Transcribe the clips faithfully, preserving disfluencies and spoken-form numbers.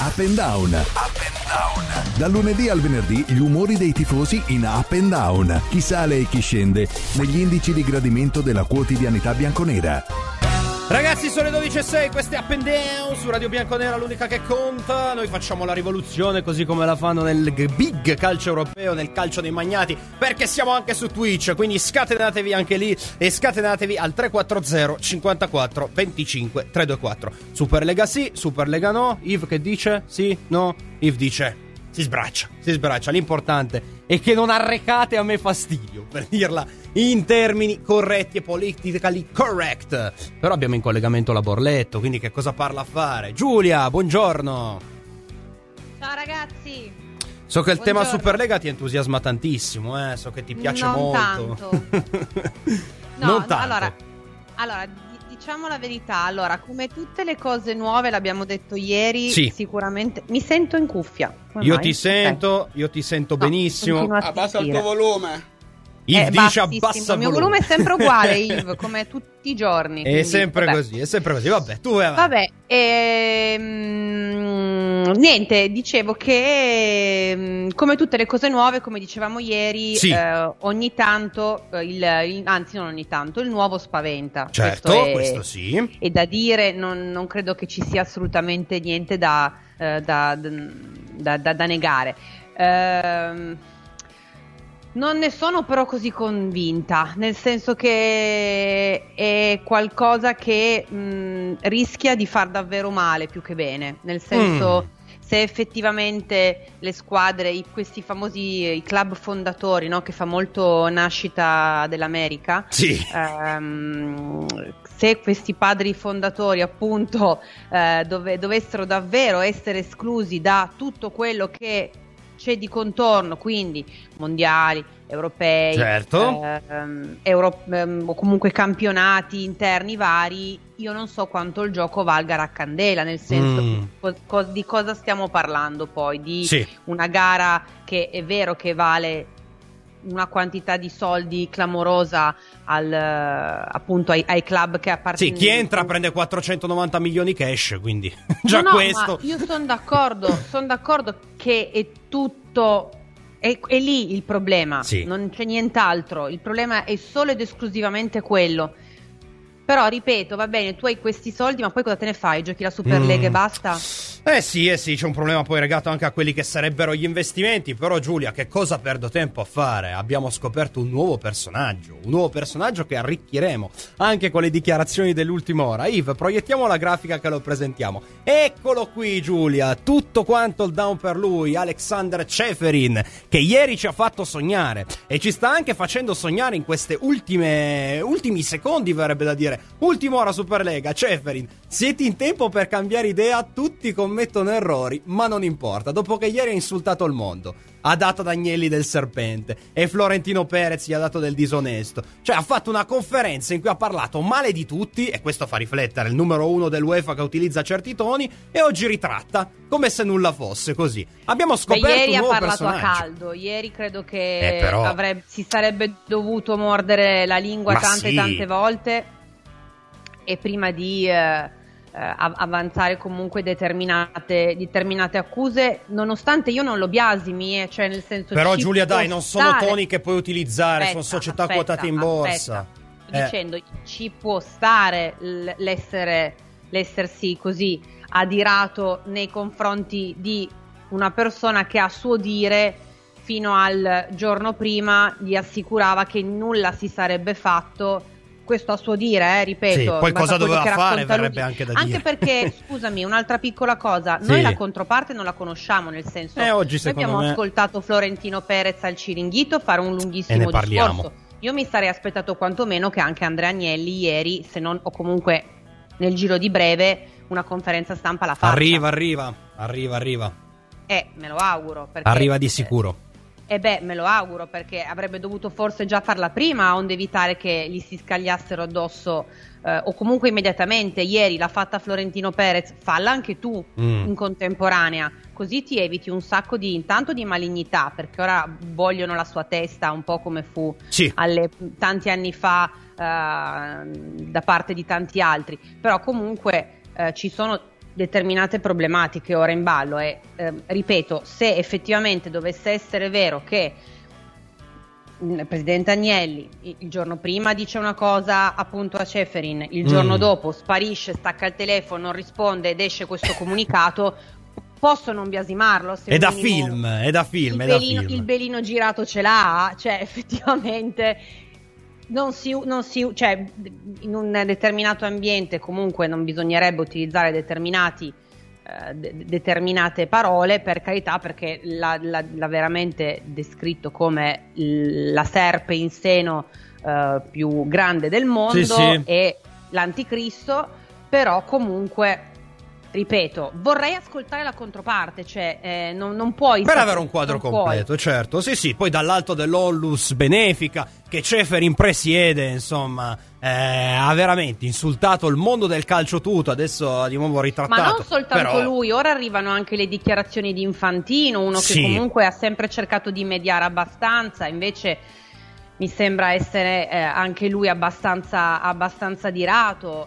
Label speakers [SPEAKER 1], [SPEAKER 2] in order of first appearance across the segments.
[SPEAKER 1] Up and Down. Up and Down. Dal lunedì al venerdì gli umori dei tifosi in Up and Down. Chi sale e chi scende negli indici di gradimento della quotidianità bianconera.
[SPEAKER 2] Ragazzi, sono le dodici e sei, questo è Up and Down su Radio Bianconera, l'unica che conta. Noi facciamo la rivoluzione così come la fanno nel big calcio europeo, nel calcio dei magnati, perché siamo anche su Twitch, quindi scatenatevi anche lì e scatenatevi al tre quattro zero cinquantaquattro venticinque trecentoventiquattro. Superlega sì, Superlega no. Yves che dice? Sì? No? Yves dice si sbraccia, si sbraccia. L'importante è che non arrecate a me fastidio, per dirla in termini corretti e politically correct. Però abbiamo in collegamento la Borletto, quindi che cosa parla a fare? Giulia, buongiorno.
[SPEAKER 3] Ciao ragazzi.
[SPEAKER 2] So che il
[SPEAKER 3] buongiorno.
[SPEAKER 2] tema Superlega ti entusiasma tantissimo, eh? So che ti piace
[SPEAKER 3] non
[SPEAKER 2] molto.
[SPEAKER 3] Tanto. no,
[SPEAKER 2] non
[SPEAKER 3] no,
[SPEAKER 2] tanto.
[SPEAKER 3] allora, allora, diciamo la verità. Allora, come tutte le cose nuove, l'abbiamo detto ieri,
[SPEAKER 2] sì.
[SPEAKER 3] Sicuramente mi sento in cuffia. Come
[SPEAKER 2] io
[SPEAKER 3] mai?
[SPEAKER 2] ti sento,
[SPEAKER 3] okay.
[SPEAKER 2] io ti sento
[SPEAKER 3] no,
[SPEAKER 2] benissimo.
[SPEAKER 4] Abbassa il tuo volume.
[SPEAKER 2] Yves
[SPEAKER 3] è
[SPEAKER 2] dice abbassa
[SPEAKER 3] il mio volume è sempre uguale, Yves, come tutti i giorni.
[SPEAKER 2] È
[SPEAKER 3] quindi,
[SPEAKER 2] sempre
[SPEAKER 3] vabbè.
[SPEAKER 2] così, è sempre così. Vabbè, tu vai avanti.
[SPEAKER 3] Vabbè, ehm, niente, dicevo che ehm, come tutte le cose nuove, come dicevamo ieri,
[SPEAKER 2] sì.
[SPEAKER 3] eh, ogni tanto, eh, il, il, anzi non ogni tanto, il nuovo spaventa.
[SPEAKER 2] Certo,
[SPEAKER 3] questo, è,
[SPEAKER 2] questo sì.
[SPEAKER 3] è da dire, non, non credo che ci sia assolutamente niente da, eh, da, da, da, da negare. Ehm... Non ne sono però così convinta, nel senso che è qualcosa che mh, rischia di far davvero male più che bene, nel senso mm. se effettivamente le squadre, i, questi famosi i club fondatori, no, che fa molto nascita dell'America,
[SPEAKER 2] sì.
[SPEAKER 3] ehm, se questi padri fondatori appunto eh, dove, dovessero davvero essere esclusi da tutto quello che c'è di contorno, quindi mondiali, europei,
[SPEAKER 2] certo.
[SPEAKER 3] ehm, euro, ehm, o comunque campionati interni vari, io non so quanto il gioco valga a candela, nel senso
[SPEAKER 2] mm.
[SPEAKER 3] co- co- di cosa stiamo parlando poi, di
[SPEAKER 2] sì.
[SPEAKER 3] una gara che è vero che vale una quantità di soldi clamorosa al, appunto ai, ai club che appartengono.
[SPEAKER 2] Sì, chi entra prende quattrocentonovanta milioni cash, quindi già
[SPEAKER 3] no, no,
[SPEAKER 2] questo.
[SPEAKER 3] Ma io sono d'accordo, sono d'accordo che è tutto, è, è lì il problema,
[SPEAKER 2] sì.
[SPEAKER 3] Non c'è nient'altro, il problema è solo ed esclusivamente quello. Però ripeto, va bene, tu hai questi soldi, ma poi cosa te ne fai? Giochi la Superlega mm. e basta?
[SPEAKER 2] Eh sì, eh sì, c'è un problema poi legato anche a quelli che sarebbero gli investimenti. Però Giulia, che cosa perdo tempo a fare? Abbiamo scoperto un nuovo personaggio, un nuovo personaggio che arricchiremo anche con le dichiarazioni dell'ultima ora. Yves, proiettiamo la grafica che lo presentiamo. Eccolo qui Giulia, tutto quanto il down per lui, Alexander Ceferin, che ieri ci ha fatto sognare e ci sta anche facendo sognare in queste ultime ultimi secondi, verrebbe da dire. Ultima ora Superlega. Ceferin, siete in tempo per cambiare idea, tutti commettono errori, ma non importa, dopo che ieri ha insultato il mondo, ha dato ad Agnelli del serpente e Florentino Perez gli ha dato del disonesto, cioè ha fatto una conferenza in cui ha parlato male di tutti, e questo fa riflettere il numero uno dell'UEFA che utilizza certi toni, e oggi ritratta come se nulla fosse. Così abbiamo scoperto
[SPEAKER 3] Beh, ieri
[SPEAKER 2] un nuovo
[SPEAKER 3] ha parlato
[SPEAKER 2] personaggio.
[SPEAKER 3] a caldo, ieri credo che
[SPEAKER 2] eh, però...
[SPEAKER 3] avrebbe, si sarebbe dovuto mordere la lingua
[SPEAKER 2] ma
[SPEAKER 3] tante
[SPEAKER 2] sì.
[SPEAKER 3] tante volte, e prima di eh, eh, avanzare comunque determinate, determinate accuse, nonostante io non lo biasimi, eh, cioè nel senso.
[SPEAKER 2] Però Giulia, dai, non sono
[SPEAKER 3] stare...
[SPEAKER 2] toni che puoi utilizzare,
[SPEAKER 3] aspetta,
[SPEAKER 2] sono società
[SPEAKER 3] aspetta,
[SPEAKER 2] quotate in borsa.
[SPEAKER 3] Aspetta. Sto
[SPEAKER 2] Eh.
[SPEAKER 3] dicendo, ci può stare l'essere, l'essersi così adirato nei confronti di una persona che a suo dire fino al giorno prima gli assicurava che nulla si sarebbe fatto. Questo a suo dire, eh, ripeto.
[SPEAKER 2] Sì, poi cosa doveva fare verrebbe
[SPEAKER 3] lui.
[SPEAKER 2] anche da
[SPEAKER 3] anche
[SPEAKER 2] dire.
[SPEAKER 3] Perché, scusami, un'altra piccola cosa, noi
[SPEAKER 2] sì.
[SPEAKER 3] la controparte non la conosciamo, nel senso,
[SPEAKER 2] eh, oggi,
[SPEAKER 3] noi abbiamo
[SPEAKER 2] me...
[SPEAKER 3] ascoltato Florentino Perez al Ciringhito fare un lunghissimo
[SPEAKER 2] e ne parliamo.
[SPEAKER 3] discorso. Io mi sarei aspettato quantomeno che anche Andrea Agnelli ieri, se non o comunque nel giro di breve, una conferenza stampa la faccia.
[SPEAKER 2] Arriva, arriva, arriva, arriva.
[SPEAKER 3] Eh, me lo auguro. Perché,
[SPEAKER 2] arriva di sicuro.
[SPEAKER 3] Eh beh, me lo auguro, perché avrebbe dovuto forse già farla prima, onde evitare che gli si scagliassero addosso, eh, o comunque immediatamente. Ieri l'ha fatta Florentino Perez, falla anche tu mm. in contemporanea, così ti eviti un sacco di, intanto di malignità, perché ora vogliono la sua testa, un po' come fu
[SPEAKER 2] sì.
[SPEAKER 3] alle, tanti anni fa uh, da parte di tanti altri. Però comunque uh, ci sono determinate problematiche ora in ballo e eh, ripeto, se effettivamente dovesse essere vero che il presidente Agnelli il giorno prima dice una cosa appunto a Ceferin, il giorno mm. dopo sparisce, stacca il telefono, non risponde ed esce questo comunicato, posso non biasimarlo? Se
[SPEAKER 2] è da film, è da film,
[SPEAKER 3] il,
[SPEAKER 2] è
[SPEAKER 3] belino,
[SPEAKER 2] da film.
[SPEAKER 3] Il belino girato ce l'ha, cioè effettivamente non si, non si, cioè in un determinato ambiente comunque non bisognerebbe utilizzare determinati De- determinate parole, per carità, perché l'ha, l'ha, l'ha veramente descritto come l- la serpe in seno uh, più grande del mondo, sì, sì. E l'anticristo, però comunque ripeto, vorrei ascoltare la controparte, cioè eh, non, non puoi
[SPEAKER 2] per avere un quadro completo, puoi. Certo, sì sì, poi dall'alto dell'Onlus Benefica che Ceferin presiede, insomma, eh, ha veramente insultato il mondo del calcio tutto, adesso di nuovo ritrattato.
[SPEAKER 3] Ma non soltanto
[SPEAKER 2] però...
[SPEAKER 3] lui, ora arrivano anche le dichiarazioni di Infantino, uno
[SPEAKER 2] sì.
[SPEAKER 3] che comunque ha sempre cercato di mediare abbastanza, invece mi sembra essere eh, anche lui abbastanza, abbastanza dirato.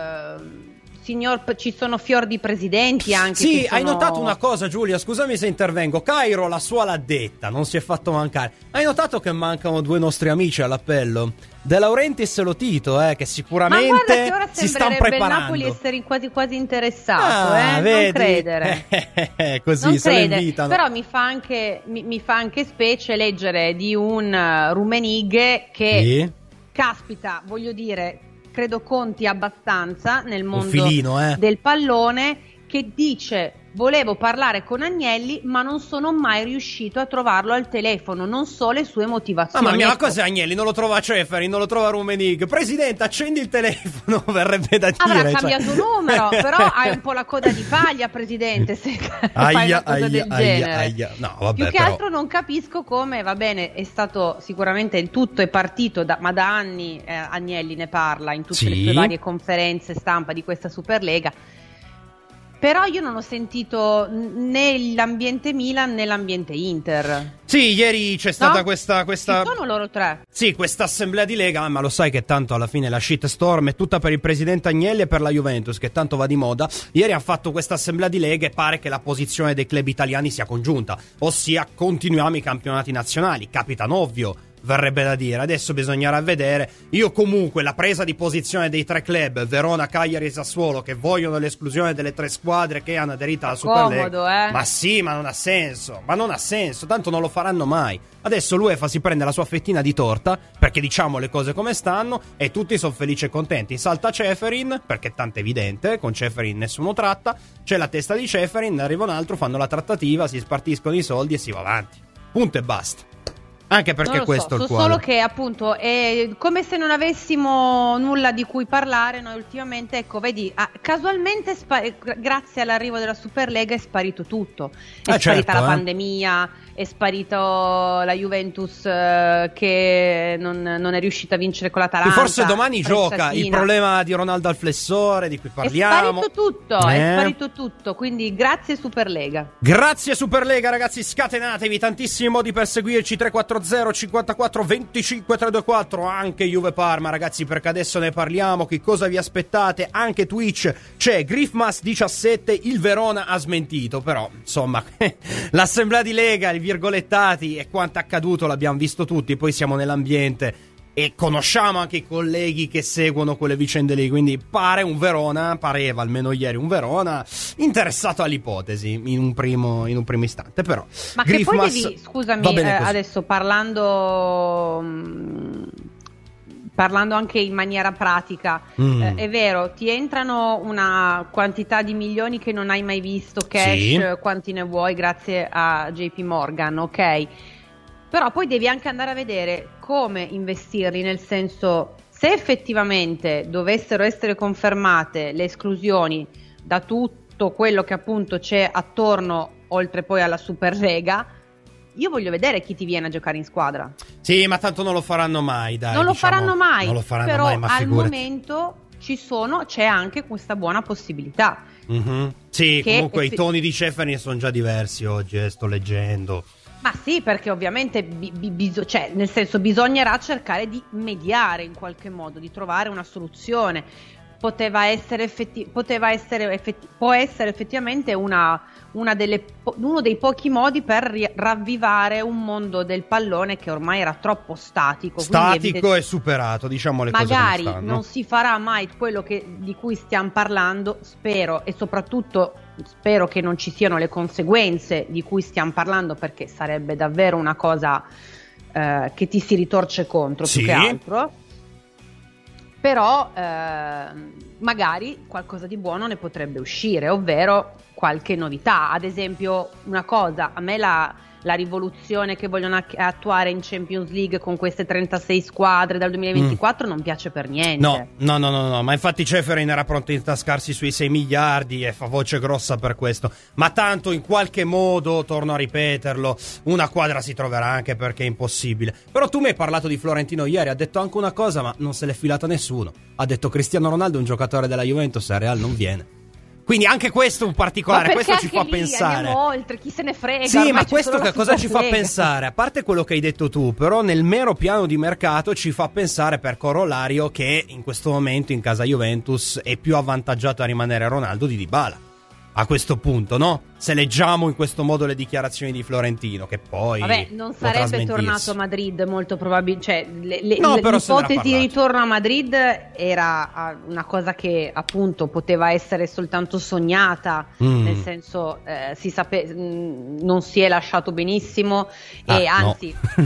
[SPEAKER 3] Eh, Signor, ci sono fior di presidenti anche.
[SPEAKER 2] Sì,
[SPEAKER 3] che sono...
[SPEAKER 2] hai notato una cosa, Giulia, scusami se intervengo. Cairo la sua l'ha detta, non si è fatto mancare. Hai notato che mancano due nostri amici all'appello? De Laurentiis e Lotito, eh, che sicuramente
[SPEAKER 3] Ma guarda che ora
[SPEAKER 2] si stanno preparando.
[SPEAKER 3] Il Napoli essere quasi quasi interessato,
[SPEAKER 2] ah,
[SPEAKER 3] eh?
[SPEAKER 2] Vedi?
[SPEAKER 3] Non credere.
[SPEAKER 2] Eh, così
[SPEAKER 3] non
[SPEAKER 2] se
[SPEAKER 3] crede.
[SPEAKER 2] lo invitano.
[SPEAKER 3] Però mi fa anche mi, mi fa anche specie leggere di un uh, Rummenigge che
[SPEAKER 2] sì.
[SPEAKER 3] caspita, voglio dire, credo conti abbastanza nel mondo
[SPEAKER 2] filino, eh.
[SPEAKER 3] del pallone, che dice: volevo parlare con Agnelli ma non sono mai riuscito a trovarlo al telefono, non so le sue motivazioni.
[SPEAKER 2] Mamma mia, ma
[SPEAKER 3] ecco.
[SPEAKER 2] cos'è Agnelli? Non lo trova Ceferin, non lo trova Rummenigge. Presidente, accendi il telefono, verrebbe da dire.
[SPEAKER 3] Avrà
[SPEAKER 2] cioè...
[SPEAKER 3] cambiato numero, però hai un po' la coda di paglia, presidente, se
[SPEAKER 2] aia,
[SPEAKER 3] fai una cosa
[SPEAKER 2] aia,
[SPEAKER 3] del
[SPEAKER 2] aia,
[SPEAKER 3] genere.
[SPEAKER 2] Aia. No, vabbè,
[SPEAKER 3] Più che
[SPEAKER 2] però...
[SPEAKER 3] altro non capisco come, va bene, è stato sicuramente il tutto è partito, da, ma da anni eh, Agnelli ne parla in tutte
[SPEAKER 2] sì.
[SPEAKER 3] le sue varie conferenze stampa di questa Superlega. Però io non ho sentito né l'ambiente Milan né l'ambiente Inter.
[SPEAKER 2] Sì, ieri c'è stata
[SPEAKER 3] no?
[SPEAKER 2] questa, questa...
[SPEAKER 3] Ci sono loro tre.
[SPEAKER 2] Sì, questa assemblea di Lega, ma lo sai che tanto alla fine la shitstorm è tutta per il presidente Agnelli e per la Juventus, che tanto va di moda. Ieri hanno fatto questa assemblea di Lega e pare che la posizione dei club italiani sia congiunta, ossia continuiamo i campionati nazionali. Capitano ovvio, verrebbe da dire. Adesso bisognerà vedere. Io comunque la presa di posizione dei tre club, Verona, Cagliari e Sassuolo, che vogliono l'esclusione delle tre squadre che hanno aderito alla Superlega.
[SPEAKER 3] Eh.
[SPEAKER 2] Ma sì, ma non ha senso. Ma non ha senso, tanto non lo faranno mai. Adesso l'UEFA si prende la sua fettina di torta, perché diciamo le cose come stanno, e tutti sono felici e contenti. Salta Ceferin, perché è tanto evidente, con Ceferin nessuno tratta, c'è la testa di Ceferin, arriva un altro, fanno la trattativa, si spartiscono i soldi e si va avanti. Punto e basta. Anche perché
[SPEAKER 3] non
[SPEAKER 2] questo
[SPEAKER 3] so,
[SPEAKER 2] è il
[SPEAKER 3] so
[SPEAKER 2] quadro.
[SPEAKER 3] solo che appunto è come se non avessimo nulla di cui parlare noi ultimamente, ecco, vedi, ah, casualmente spa- grazie all'arrivo della Superlega è sparito tutto, è
[SPEAKER 2] eh,
[SPEAKER 3] sparita
[SPEAKER 2] certo,
[SPEAKER 3] la
[SPEAKER 2] eh.
[SPEAKER 3] pandemia, è sparito la Juventus eh, che non, non è riuscita a vincere con l'Atalanta.
[SPEAKER 2] Che forse domani gioca,
[SPEAKER 3] Pressatina.
[SPEAKER 2] il problema di Ronaldo al flessore di cui parliamo.
[SPEAKER 3] È sparito tutto,
[SPEAKER 2] eh.
[SPEAKER 3] è sparito tutto, quindi grazie Superlega.
[SPEAKER 2] Grazie Superlega, ragazzi, scatenatevi, tantissimi modi per seguirci, tre quattro zero cinquantaquattro venticinque trecentoventiquattro, anche Juve Parma, ragazzi, perché adesso ne parliamo, che cosa vi aspettate, anche Twitch, c'è Griffmas diciassette, il Verona ha smentito, però, insomma, l'assemblea di Lega, i virgolettati e quanto accaduto l'abbiamo visto tutti, poi siamo nell'ambiente e conosciamo anche i colleghi che seguono quelle vicende lì, quindi pare un Verona, pareva almeno ieri un Verona interessato all'ipotesi in un primo, in un primo istante, però
[SPEAKER 3] ma
[SPEAKER 2] Griffmas,
[SPEAKER 3] che poi devi, scusami, eh, adesso parlando mh, parlando anche in maniera pratica, mm. eh, è vero, ti entrano una quantità di milioni che non hai mai visto, cash,
[SPEAKER 2] sì.
[SPEAKER 3] quanti ne vuoi, grazie a J P Morgan, ok? Però poi devi anche andare a vedere come investirli, nel senso, se effettivamente dovessero essere confermate le esclusioni da tutto quello che appunto c'è attorno, oltre poi alla Superlega, io voglio vedere chi ti viene a giocare in squadra.
[SPEAKER 2] Sì, ma tanto non lo faranno mai, dai.
[SPEAKER 3] Non lo
[SPEAKER 2] diciamo,
[SPEAKER 3] faranno mai,
[SPEAKER 2] non lo faranno
[SPEAKER 3] però
[SPEAKER 2] mai, ma
[SPEAKER 3] al
[SPEAKER 2] figurati.
[SPEAKER 3] momento ci sono, c'è anche questa buona possibilità.
[SPEAKER 2] Mm-hmm. Sì,
[SPEAKER 3] che
[SPEAKER 2] comunque
[SPEAKER 3] effe-
[SPEAKER 2] i toni di Ceferin sono già diversi oggi, eh, sto leggendo.
[SPEAKER 3] Ma sì, perché ovviamente bi- bi- bis- cioè, nel senso, bisognerà cercare di mediare in qualche modo, di trovare una soluzione. poteva essere, effetti- poteva essere effetti- può essere effettivamente una, una delle, uno dei pochi modi per ri- ravvivare un mondo del pallone che ormai era troppo statico.
[SPEAKER 2] Statico
[SPEAKER 3] evident-
[SPEAKER 2] e superato, diciamo le cose
[SPEAKER 3] magari
[SPEAKER 2] come stanno.
[SPEAKER 3] non si farà mai quello che, di cui stiamo parlando, spero, e soprattutto spero che non ci siano le conseguenze di cui stiamo parlando, perché sarebbe davvero una cosa eh, che ti si ritorce contro,
[SPEAKER 2] sì.
[SPEAKER 3] più che altro. Però eh, magari qualcosa di buono ne potrebbe uscire, ovvero qualche novità. Ad esempio, una cosa, a me la, la rivoluzione che vogliono attuare in Champions League con queste trentasei squadre dal duemilaventiquattro mm. non piace per niente.
[SPEAKER 2] No, no, no, no, no. Ma infatti Ceferin era pronto a intascarsi sui sei miliardi e fa voce grossa per questo. Ma tanto in qualche modo, torno a ripeterlo, una quadra si troverà, anche perché è impossibile. Però tu mi hai parlato di Florentino ieri, ha detto anche una cosa, ma non se l'è filata nessuno. Ha detto Cristiano Ronaldo è un giocatore della Juventus e al Real non viene. Quindi anche questo è un particolare, questo ci fa
[SPEAKER 3] lì
[SPEAKER 2] pensare.
[SPEAKER 3] Andiamo oltre, chi se ne frega.
[SPEAKER 2] Sì, ma questo che cosa ci fa pensare? A parte quello che hai detto tu, però nel mero piano di mercato ci fa pensare per corollario che in questo momento in casa Juventus è più avvantaggiato a rimanere Ronaldo di Dybala. A questo punto, no? Se leggiamo in questo modo le dichiarazioni di Florentino, che poi
[SPEAKER 3] vabbè, non sarebbe tornato a Madrid molto probabilmente, cioè le, le,
[SPEAKER 2] no,
[SPEAKER 3] l'ipotesi di ritorno a Madrid era una cosa che appunto poteva essere soltanto sognata, mm. nel senso eh, si sape- non si è lasciato benissimo ah, e anzi no.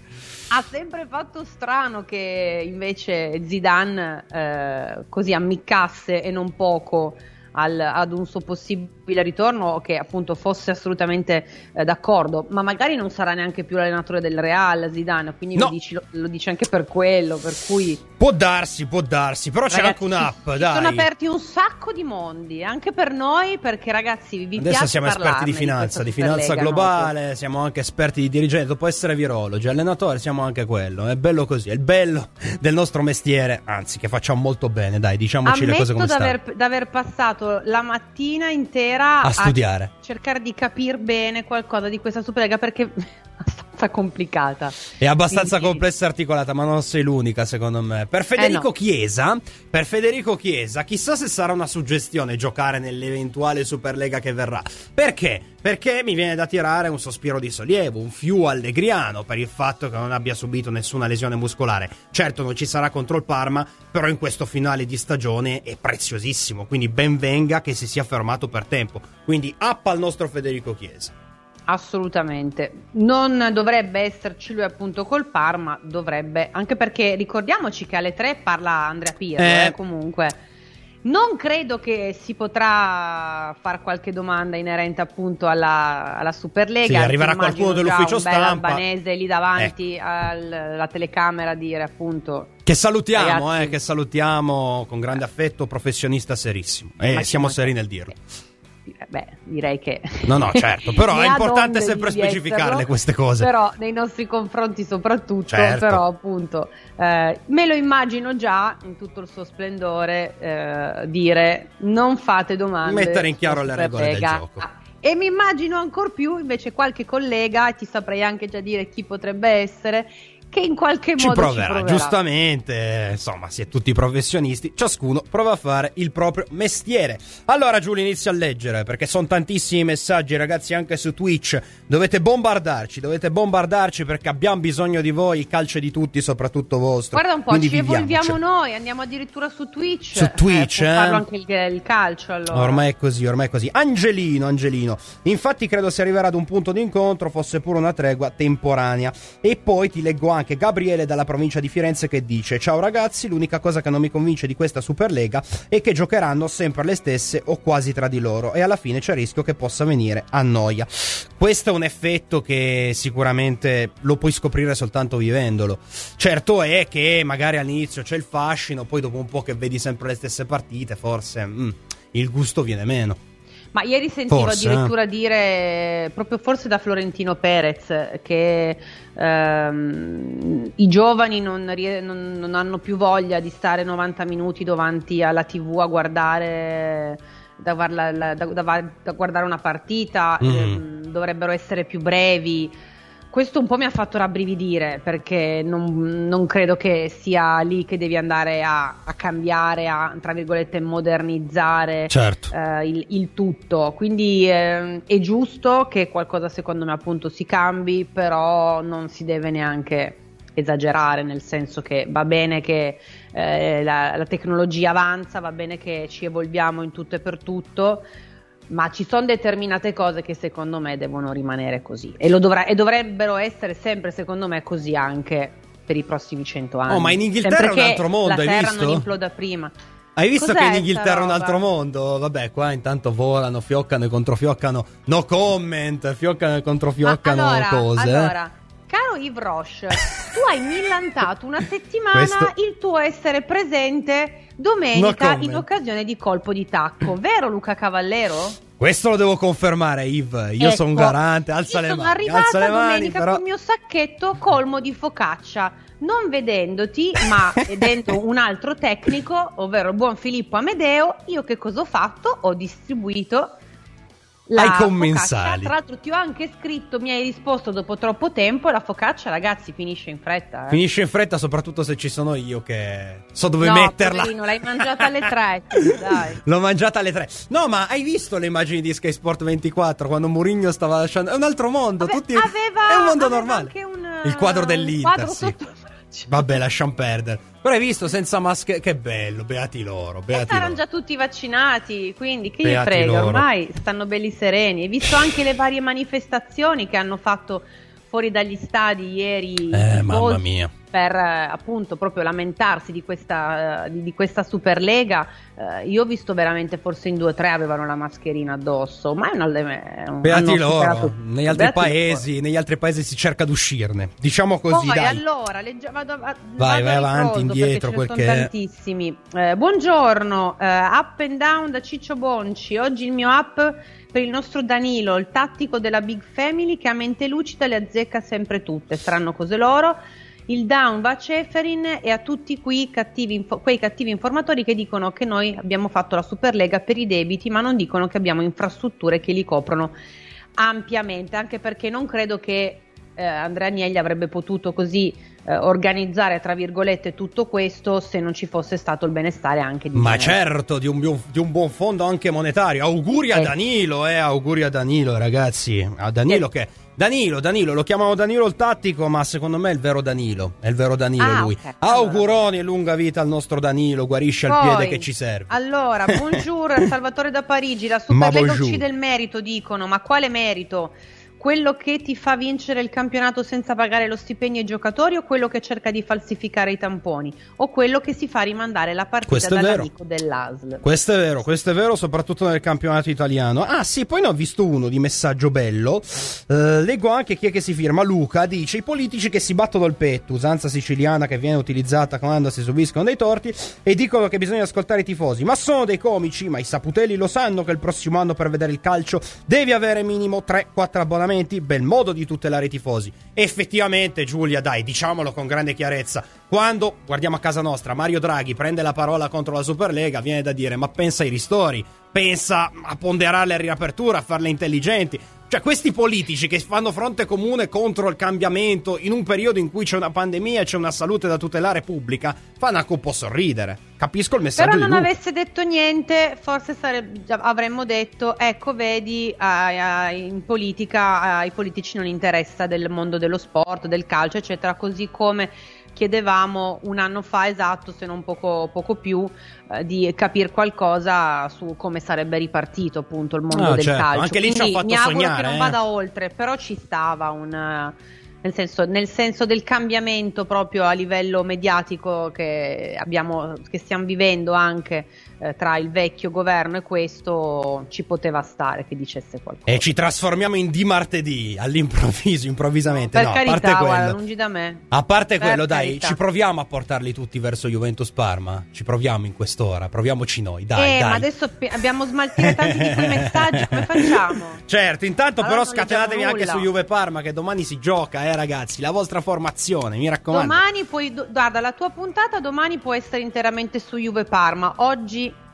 [SPEAKER 3] Ha sempre fatto strano che invece Zidane eh, così ammiccasse e non poco Al, ad un suo possibile ritorno, che appunto fosse assolutamente eh, d'accordo, ma magari non sarà neanche più l'allenatore del Real Zidane, quindi
[SPEAKER 2] no.
[SPEAKER 3] lo, dici, lo, lo dice anche per quello, per cui
[SPEAKER 2] può darsi, può darsi, però ragazzi, c'è anche un'app,
[SPEAKER 3] si,
[SPEAKER 2] dai.
[SPEAKER 3] Si sono aperti un sacco di mondi, anche per noi, perché ragazzi vi
[SPEAKER 2] adesso
[SPEAKER 3] piace
[SPEAKER 2] siamo esperti di finanza, di, di finanza Lega, globale, no? Siamo anche esperti di dirigente, dopo essere virologi, allenatore, siamo anche quello, è bello così, è il bello del nostro mestiere, anzi che facciamo molto bene, dai, diciamoci
[SPEAKER 3] Ammetto
[SPEAKER 2] le cose come stanno.
[SPEAKER 3] Ammetto d'aver passato la mattina intera
[SPEAKER 2] a studiare,
[SPEAKER 3] a cercare di capire bene qualcosa di questa Superlega, perché è abbastanza complicata,
[SPEAKER 2] è abbastanza
[SPEAKER 3] quindi
[SPEAKER 2] complessa e articolata, ma non sei l'unica secondo me. Per Federico
[SPEAKER 3] eh no.
[SPEAKER 2] Chiesa per Federico Chiesa chissà se sarà una suggestione giocare nell'eventuale Superlega che verrà. Perché? Perché mi viene da tirare un sospiro di sollievo, un fiu allegriano per il fatto che non abbia subito nessuna lesione muscolare. Certo non ci sarà contro il Parma, però in questo finale di stagione è preziosissimo, quindi ben venga che si sia fermato per tempo. Quindi up al nostro Federico Chiesa.
[SPEAKER 3] Assolutamente, non dovrebbe esserci lui appunto col Parma, dovrebbe, anche perché ricordiamoci che alle tre parla Andrea Pirlo, eh. Eh, comunque non credo che si potrà fare qualche domanda inerente appunto alla, alla Superlega.
[SPEAKER 2] Sì, arriverà qualcuno dell'ufficio stampa,
[SPEAKER 3] un bel albanese lì davanti eh. alla telecamera a dire appunto
[SPEAKER 2] che salutiamo,
[SPEAKER 3] ragazzi,
[SPEAKER 2] eh, che salutiamo con grande affetto, professionista serissimo, e eh, siamo seri nel dirlo.
[SPEAKER 3] Beh, direi che
[SPEAKER 2] no no certo, però è importante sempre specificarle queste cose,
[SPEAKER 3] però nei nostri confronti soprattutto,
[SPEAKER 2] certo.
[SPEAKER 3] Però appunto eh, me lo immagino già in tutto il suo splendore eh, dire non fate domande,
[SPEAKER 2] mettere in chiaro le regole del gioco.
[SPEAKER 3] Ah, e mi immagino ancor più invece qualche collega, ti saprei anche già dire chi potrebbe essere, che in qualche
[SPEAKER 2] ci
[SPEAKER 3] modo
[SPEAKER 2] proverà,
[SPEAKER 3] ci proverà.
[SPEAKER 2] Giustamente, insomma, si è tutti professionisti, ciascuno prova a fare il proprio mestiere. Allora Giulia, inizia a leggere, perché sono tantissimi messaggi, ragazzi, anche su Twitch. Dovete bombardarci, dovete bombardarci, perché abbiamo bisogno di voi, il calcio è di tutti, soprattutto vostro.
[SPEAKER 3] Guarda un po',
[SPEAKER 2] quindi
[SPEAKER 3] ci
[SPEAKER 2] viviamoci.
[SPEAKER 3] evolviamo noi, andiamo addirittura su Twitch.
[SPEAKER 2] Su Twitch,
[SPEAKER 3] eh,
[SPEAKER 2] eh?
[SPEAKER 3] Parlo anche il, il calcio, allora.
[SPEAKER 2] Ormai è così, ormai è così. Angelino, Angelino, infatti credo si arriverà ad un punto di incontro, fosse pure una tregua temporanea. E poi ti leggo anche Gabriele dalla provincia di Firenze che dice: ciao ragazzi, l'unica cosa che non mi convince di questa Superlega è che giocheranno sempre le stesse o quasi tra di loro, e alla fine c'è il rischio che possa venire a noia. Questo è un effetto che sicuramente lo puoi scoprire soltanto vivendolo. Certo è che magari all'inizio c'è il fascino, poi dopo un po' che vedi sempre le stesse partite forse mm, il gusto viene meno.
[SPEAKER 3] Ma ieri sentivo
[SPEAKER 2] forse,
[SPEAKER 3] addirittura
[SPEAKER 2] eh?
[SPEAKER 3] dire, proprio forse da Florentino Perez, che ehm, i giovani non, non, non hanno più voglia di stare novanta minuti davanti alla tivù a guardare, da, da, da, da, da guardare una partita, mm. ehm, dovrebbero essere più brevi. questo un po' mi ha fatto rabbrividire, perché non, non credo che sia lì che devi andare a, a cambiare, a tra virgolette modernizzare
[SPEAKER 2] certo.
[SPEAKER 3] eh, il, il tutto, quindi eh, è giusto che qualcosa secondo me appunto si cambi, però non si deve neanche esagerare, nel senso che va bene che eh, la, la tecnologia avanza, va bene che ci evolviamo in tutto e per tutto, ma ci sono determinate cose che secondo me devono rimanere così e, lo dovrà, e dovrebbero essere sempre secondo me così anche per i prossimi cento anni.
[SPEAKER 2] Oh, ma in Inghilterra è un altro mondo,
[SPEAKER 3] la
[SPEAKER 2] hai
[SPEAKER 3] terra
[SPEAKER 2] visto?
[SPEAKER 3] non imploda prima.
[SPEAKER 2] Hai visto
[SPEAKER 3] Cos'è
[SPEAKER 2] che in Inghilterra è un
[SPEAKER 3] sta
[SPEAKER 2] altro
[SPEAKER 3] roba?
[SPEAKER 2] mondo? Vabbè, qua intanto volano, fioccano e controfioccano. No comment, fioccano e controfioccano
[SPEAKER 3] Ma allora,
[SPEAKER 2] cose.
[SPEAKER 3] allora, caro Yves Roche, tu hai millantato una settimana
[SPEAKER 2] Questo-
[SPEAKER 3] il tuo essere presente
[SPEAKER 2] No
[SPEAKER 3] domenica
[SPEAKER 2] comment.
[SPEAKER 3] in occasione di Colpo di Tacco, vero Luca Cavallero?
[SPEAKER 2] Questo lo devo confermare, Yves. Io
[SPEAKER 3] Ecco,
[SPEAKER 2] sono un garante. Alza
[SPEAKER 3] io
[SPEAKER 2] le
[SPEAKER 3] sono
[SPEAKER 2] mani.
[SPEAKER 3] arrivata
[SPEAKER 2] Alza le mani,
[SPEAKER 3] domenica
[SPEAKER 2] però.
[SPEAKER 3] col mio sacchetto colmo di focaccia, non vedendoti, ma vedendo un altro tecnico, ovvero il buon Filippo Amedeo. Io che cosa ho fatto? Ho distribuito la
[SPEAKER 2] Ai
[SPEAKER 3] focaccia.
[SPEAKER 2] commensali.
[SPEAKER 3] Tra l'altro ti ho anche scritto, mi hai risposto dopo troppo tempo, la focaccia ragazzi finisce in fretta. Eh.
[SPEAKER 2] Finisce in fretta, soprattutto se ci sono io che so dove
[SPEAKER 3] no,
[SPEAKER 2] metterla.
[SPEAKER 3] poverino, l'hai mangiata alle tre, sì, dai.
[SPEAKER 2] L'ho mangiata alle tre. No, ma hai visto le immagini di Sky Sport ventiquattro quando Mourinho stava lasciando? È un altro mondo.
[SPEAKER 3] Ave-
[SPEAKER 2] tutti...
[SPEAKER 3] aveva,
[SPEAKER 2] È un mondo
[SPEAKER 3] aveva
[SPEAKER 2] normale.
[SPEAKER 3] anche un,
[SPEAKER 2] Il quadro
[SPEAKER 3] un
[SPEAKER 2] dell'Inter.
[SPEAKER 3] quadro
[SPEAKER 2] Sì.
[SPEAKER 3] sotto-
[SPEAKER 2] Vabbè, lasciamo perdere. Però hai visto senza maschere? Che bello, beati loro. Beati
[SPEAKER 3] Saranno
[SPEAKER 2] loro.
[SPEAKER 3] già tutti vaccinati, quindi che gli
[SPEAKER 2] Beati
[SPEAKER 3] frega,
[SPEAKER 2] loro.
[SPEAKER 3] ormai stanno belli sereni. Hai visto anche le varie manifestazioni che hanno fatto fuori dagli stadi ieri,
[SPEAKER 2] Eh,
[SPEAKER 3] i
[SPEAKER 2] mamma
[SPEAKER 3] tifosi,
[SPEAKER 2] mia.
[SPEAKER 3] per eh, appunto proprio lamentarsi di questa, eh, di, di questa Superlega. Eh, io ho visto veramente, forse in due o tre avevano la mascherina addosso, ma è una, è un,
[SPEAKER 2] Beati
[SPEAKER 3] hanno
[SPEAKER 2] loro.
[SPEAKER 3] superato-
[SPEAKER 2] Negli altri
[SPEAKER 3] Beati loro.
[SPEAKER 2] paesi, negli altri paesi si cerca d'uscirne. Diciamo così,
[SPEAKER 3] Poi
[SPEAKER 2] dai.
[SPEAKER 3] allora legge- vado, a-
[SPEAKER 2] Vai,
[SPEAKER 3] vado
[SPEAKER 2] vai
[SPEAKER 3] a
[SPEAKER 2] avanti,
[SPEAKER 3] ritroso,
[SPEAKER 2] indietro,
[SPEAKER 3] perché ce
[SPEAKER 2] quel
[SPEAKER 3] ne sono
[SPEAKER 2] che è.
[SPEAKER 3] tantissimi. Eh, buongiorno, eh, up and down da Ciccio Bonci. Oggi il mio up per il nostro Danilo, il tattico della Big Family che a mente lucida le azzecca sempre tutte, saranno cose loro. Il down va a Ceferin e a tutti qui cattivi info- quei cattivi informatori che dicono che noi abbiamo fatto la Superlega per i debiti, ma non dicono che abbiamo infrastrutture che li coprono ampiamente, anche perché non credo che eh, Andrea Agnelli avrebbe potuto così eh, organizzare tra virgolette tutto questo se non ci fosse stato il benestare anche di
[SPEAKER 2] Ma
[SPEAKER 3] genere.
[SPEAKER 2] certo, di un, buon- di un buon fondo anche monetario. Auguri a
[SPEAKER 3] Eh.
[SPEAKER 2] Danilo, eh, auguri a Danilo, ragazzi. A Danilo
[SPEAKER 3] Eh.
[SPEAKER 2] che... Danilo, Danilo, lo chiamano Danilo il tattico, ma secondo me è il vero Danilo. È il vero Danilo
[SPEAKER 3] Ah,
[SPEAKER 2] lui.
[SPEAKER 3] ok.
[SPEAKER 2] Auguroni e lunga vita al nostro Danilo, guarisce al
[SPEAKER 3] Poi,
[SPEAKER 2] piede che ci serve.
[SPEAKER 3] Allora, buongiorno Salvatore da Parigi, la
[SPEAKER 2] Ma
[SPEAKER 3] Superlega
[SPEAKER 2] bonjour.
[SPEAKER 3] uccide il merito, dicono, ma quale merito? Quello che ti fa vincere il campionato senza pagare lo stipendio ai giocatori o quello che cerca di falsificare i tamponi? O quello che si fa rimandare la partita
[SPEAKER 2] Questo è vero.
[SPEAKER 3] dall'amico dell'A S L?
[SPEAKER 2] Questo è vero, questo è vero, soprattutto nel campionato italiano. Ah sì, poi ne ho visto uno di messaggio bello. Eh, leggo anche chi è che si firma. Luca dice: i politici che si battono il petto, usanza siciliana che viene utilizzata quando si subiscono dei torti, e dicono che bisogna ascoltare i tifosi. Ma sono dei comici, ma i saputelli lo sanno che il prossimo anno per vedere il calcio devi avere minimo tre quattro abbonamenti. Bel modo di tutelare i tifosi. Effettivamente, Giulia, dai, diciamolo con grande chiarezza. Quando, guardiamo a casa nostra, Mario Draghi prende la parola contro la Superlega, viene da dire: ma pensa ai ristori, pensa a ponderare le riaperture, a farle intelligenti. Cioè, questi politici che fanno fronte comune contro il cambiamento in un periodo in cui c'è una pandemia e c'è una salute da tutelare pubblica, fanno anche un po' sorridere. Capisco il messaggio
[SPEAKER 3] Però
[SPEAKER 2] di
[SPEAKER 3] non
[SPEAKER 2] Luca.
[SPEAKER 3] avesse detto niente, forse sare- già avremmo detto, ecco vedi, ai- ai- in politica ai politici non interessa del mondo dello sport, del calcio, eccetera, così come chiedevamo un anno fa esatto, se non poco, poco più, eh, di capire qualcosa su come sarebbe ripartito appunto il mondo
[SPEAKER 2] Ah,
[SPEAKER 3] del
[SPEAKER 2] certo.
[SPEAKER 3] calcio.
[SPEAKER 2] Anche lì ci ha
[SPEAKER 3] Quindi
[SPEAKER 2] fatto
[SPEAKER 3] mi auguro
[SPEAKER 2] sognare,
[SPEAKER 3] che non
[SPEAKER 2] eh.
[SPEAKER 3] vada oltre, però ci stava un... eh, Nel senso, nel senso del cambiamento proprio a livello mediatico che abbiamo, che stiamo vivendo anche eh, tra il vecchio governo e questo, ci poteva stare che dicesse qualcosa.
[SPEAKER 2] E ci trasformiamo in di martedì all'improvviso, improvvisamente.
[SPEAKER 3] Per
[SPEAKER 2] No,
[SPEAKER 3] carità,
[SPEAKER 2] a parte
[SPEAKER 3] guarda,
[SPEAKER 2] quello.
[SPEAKER 3] lungi da me.
[SPEAKER 2] A parte
[SPEAKER 3] Per
[SPEAKER 2] quello, dai,
[SPEAKER 3] carità.
[SPEAKER 2] ci proviamo a portarli tutti verso Juventus Parma. Ci proviamo in quest'ora, proviamoci noi, dai,
[SPEAKER 3] eh,
[SPEAKER 2] dai.
[SPEAKER 3] ma adesso pe- abbiamo smaltire tanti di quei messaggi, come facciamo?
[SPEAKER 2] Certo, intanto
[SPEAKER 3] Allora
[SPEAKER 2] però
[SPEAKER 3] non leggiamo
[SPEAKER 2] scatenatevi anche
[SPEAKER 3] nulla.
[SPEAKER 2] su Juve Parma, che domani si gioca, eh ragazzi, la vostra formazione, mi raccomando.
[SPEAKER 3] Domani puoi, do- guarda, la tua puntata domani può essere interamente su Juve Parma. Oggi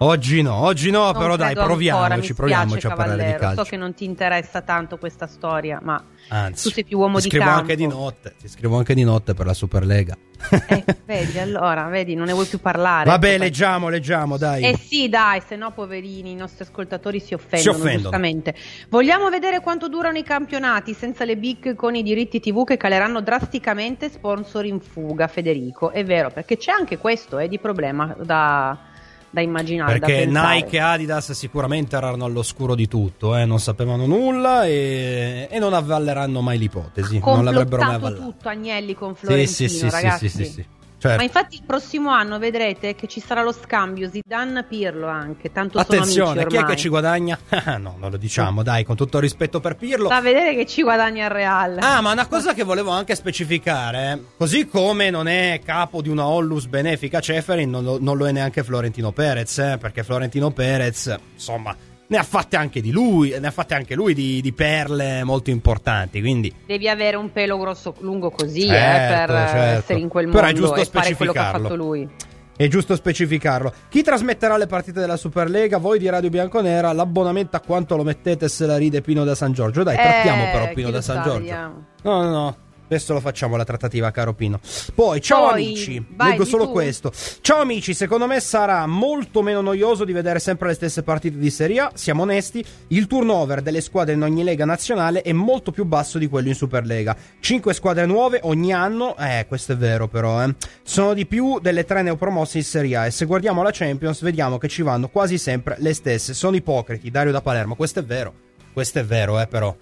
[SPEAKER 2] Oggi no, oggi no,
[SPEAKER 3] Non
[SPEAKER 2] però dai,
[SPEAKER 3] credo
[SPEAKER 2] proviamoci,
[SPEAKER 3] ancora, mi
[SPEAKER 2] proviamoci
[SPEAKER 3] spiace,
[SPEAKER 2] a parlare di
[SPEAKER 3] Cavallero.
[SPEAKER 2] calcio.
[SPEAKER 3] So che non ti interessa tanto questa storia, ma
[SPEAKER 2] Anzi,
[SPEAKER 3] tu sei più uomo
[SPEAKER 2] ti
[SPEAKER 3] di
[SPEAKER 2] scrivo
[SPEAKER 3] campo.
[SPEAKER 2] anche di notte, ti scrivo anche di notte per la Superlega.
[SPEAKER 3] Eh, vedi, allora, vedi, non ne vuoi più parlare.
[SPEAKER 2] Vabbè,
[SPEAKER 3] Ecco,
[SPEAKER 2] leggiamo, leggiamo, dai.
[SPEAKER 3] Eh sì, dai, se no poverini, i nostri ascoltatori si offendono,
[SPEAKER 2] Si offendono.
[SPEAKER 3] giustamente. Vogliamo vedere quanto durano i campionati senza le big con i diritti tivù che caleranno drasticamente, sponsor in fuga, Federico. È vero, perché c'è anche questo eh, di problema da, da immaginare,
[SPEAKER 2] Perché
[SPEAKER 3] da pensare.
[SPEAKER 2] Nike e Adidas sicuramente erano all'oscuro di tutto, eh? Non sapevano nulla e, e non avvalleranno mai l'ipotesi. Non l'avrebbero mai
[SPEAKER 3] Complottato
[SPEAKER 2] avvallato.
[SPEAKER 3] tutto Agnelli con Florentino,
[SPEAKER 2] Sì, sì, sì,
[SPEAKER 3] ragazzi.
[SPEAKER 2] sì, sì, sì, sì. Certo.
[SPEAKER 3] Ma infatti il prossimo anno vedrete che ci sarà lo scambio Zidane-Pirlo anche, tanto
[SPEAKER 2] Attenzione,
[SPEAKER 3] sono amici
[SPEAKER 2] chi è
[SPEAKER 3] ormai.
[SPEAKER 2] che ci guadagna? Ah, no, non lo diciamo, dai, con tutto il rispetto per Pirlo.
[SPEAKER 3] Fa vedere che ci guadagna il Real.
[SPEAKER 2] Ah, ma una cosa che volevo anche specificare, eh, così come non è capo di una Onlus benefica Ceferin, non lo, non lo è neanche Florentino Perez, eh, perché Florentino Perez, insomma, ne ha fatte anche di lui, ne ha fatte anche lui di, di perle molto importanti, quindi
[SPEAKER 3] Devi avere un pelo grosso, lungo così
[SPEAKER 2] Certo,
[SPEAKER 3] eh, per
[SPEAKER 2] certo.
[SPEAKER 3] essere in quel
[SPEAKER 2] Però
[SPEAKER 3] mondo
[SPEAKER 2] è giusto
[SPEAKER 3] e fare quello che ha
[SPEAKER 2] specificarlo.
[SPEAKER 3] fatto lui.
[SPEAKER 2] è giusto specificarlo. Chi trasmetterà le partite della Superlega? Voi di Radio Bianconera, l'abbonamento a quanto lo mettete se la ride Pino da San Giorgio? Dai, trattiamo
[SPEAKER 3] Eh,
[SPEAKER 2] però
[SPEAKER 3] chi
[SPEAKER 2] Pino
[SPEAKER 3] lo
[SPEAKER 2] da San
[SPEAKER 3] sa,
[SPEAKER 2] Giorgio.
[SPEAKER 3] vediamo.
[SPEAKER 2] No, no, no. Adesso lo facciamo la trattativa, caro Pino. Poi, ciao
[SPEAKER 3] Poi,
[SPEAKER 2] amici,
[SPEAKER 3] vai,
[SPEAKER 2] leggo
[SPEAKER 3] di
[SPEAKER 2] solo
[SPEAKER 3] tu.
[SPEAKER 2] questo. Ciao amici, secondo me sarà molto meno noioso di vedere sempre le stesse partite di Serie A, siamo onesti. Il turnover delle squadre in ogni lega nazionale è molto più basso di quello in Superlega. Cinque squadre nuove ogni anno, eh, questo è vero però, eh. Sono di più delle tre neopromosse in Serie A e se guardiamo la Champions vediamo che ci vanno quasi sempre le stesse. Sono ipocriti, Dario da Palermo, questo è vero. Questo è vero, eh, però.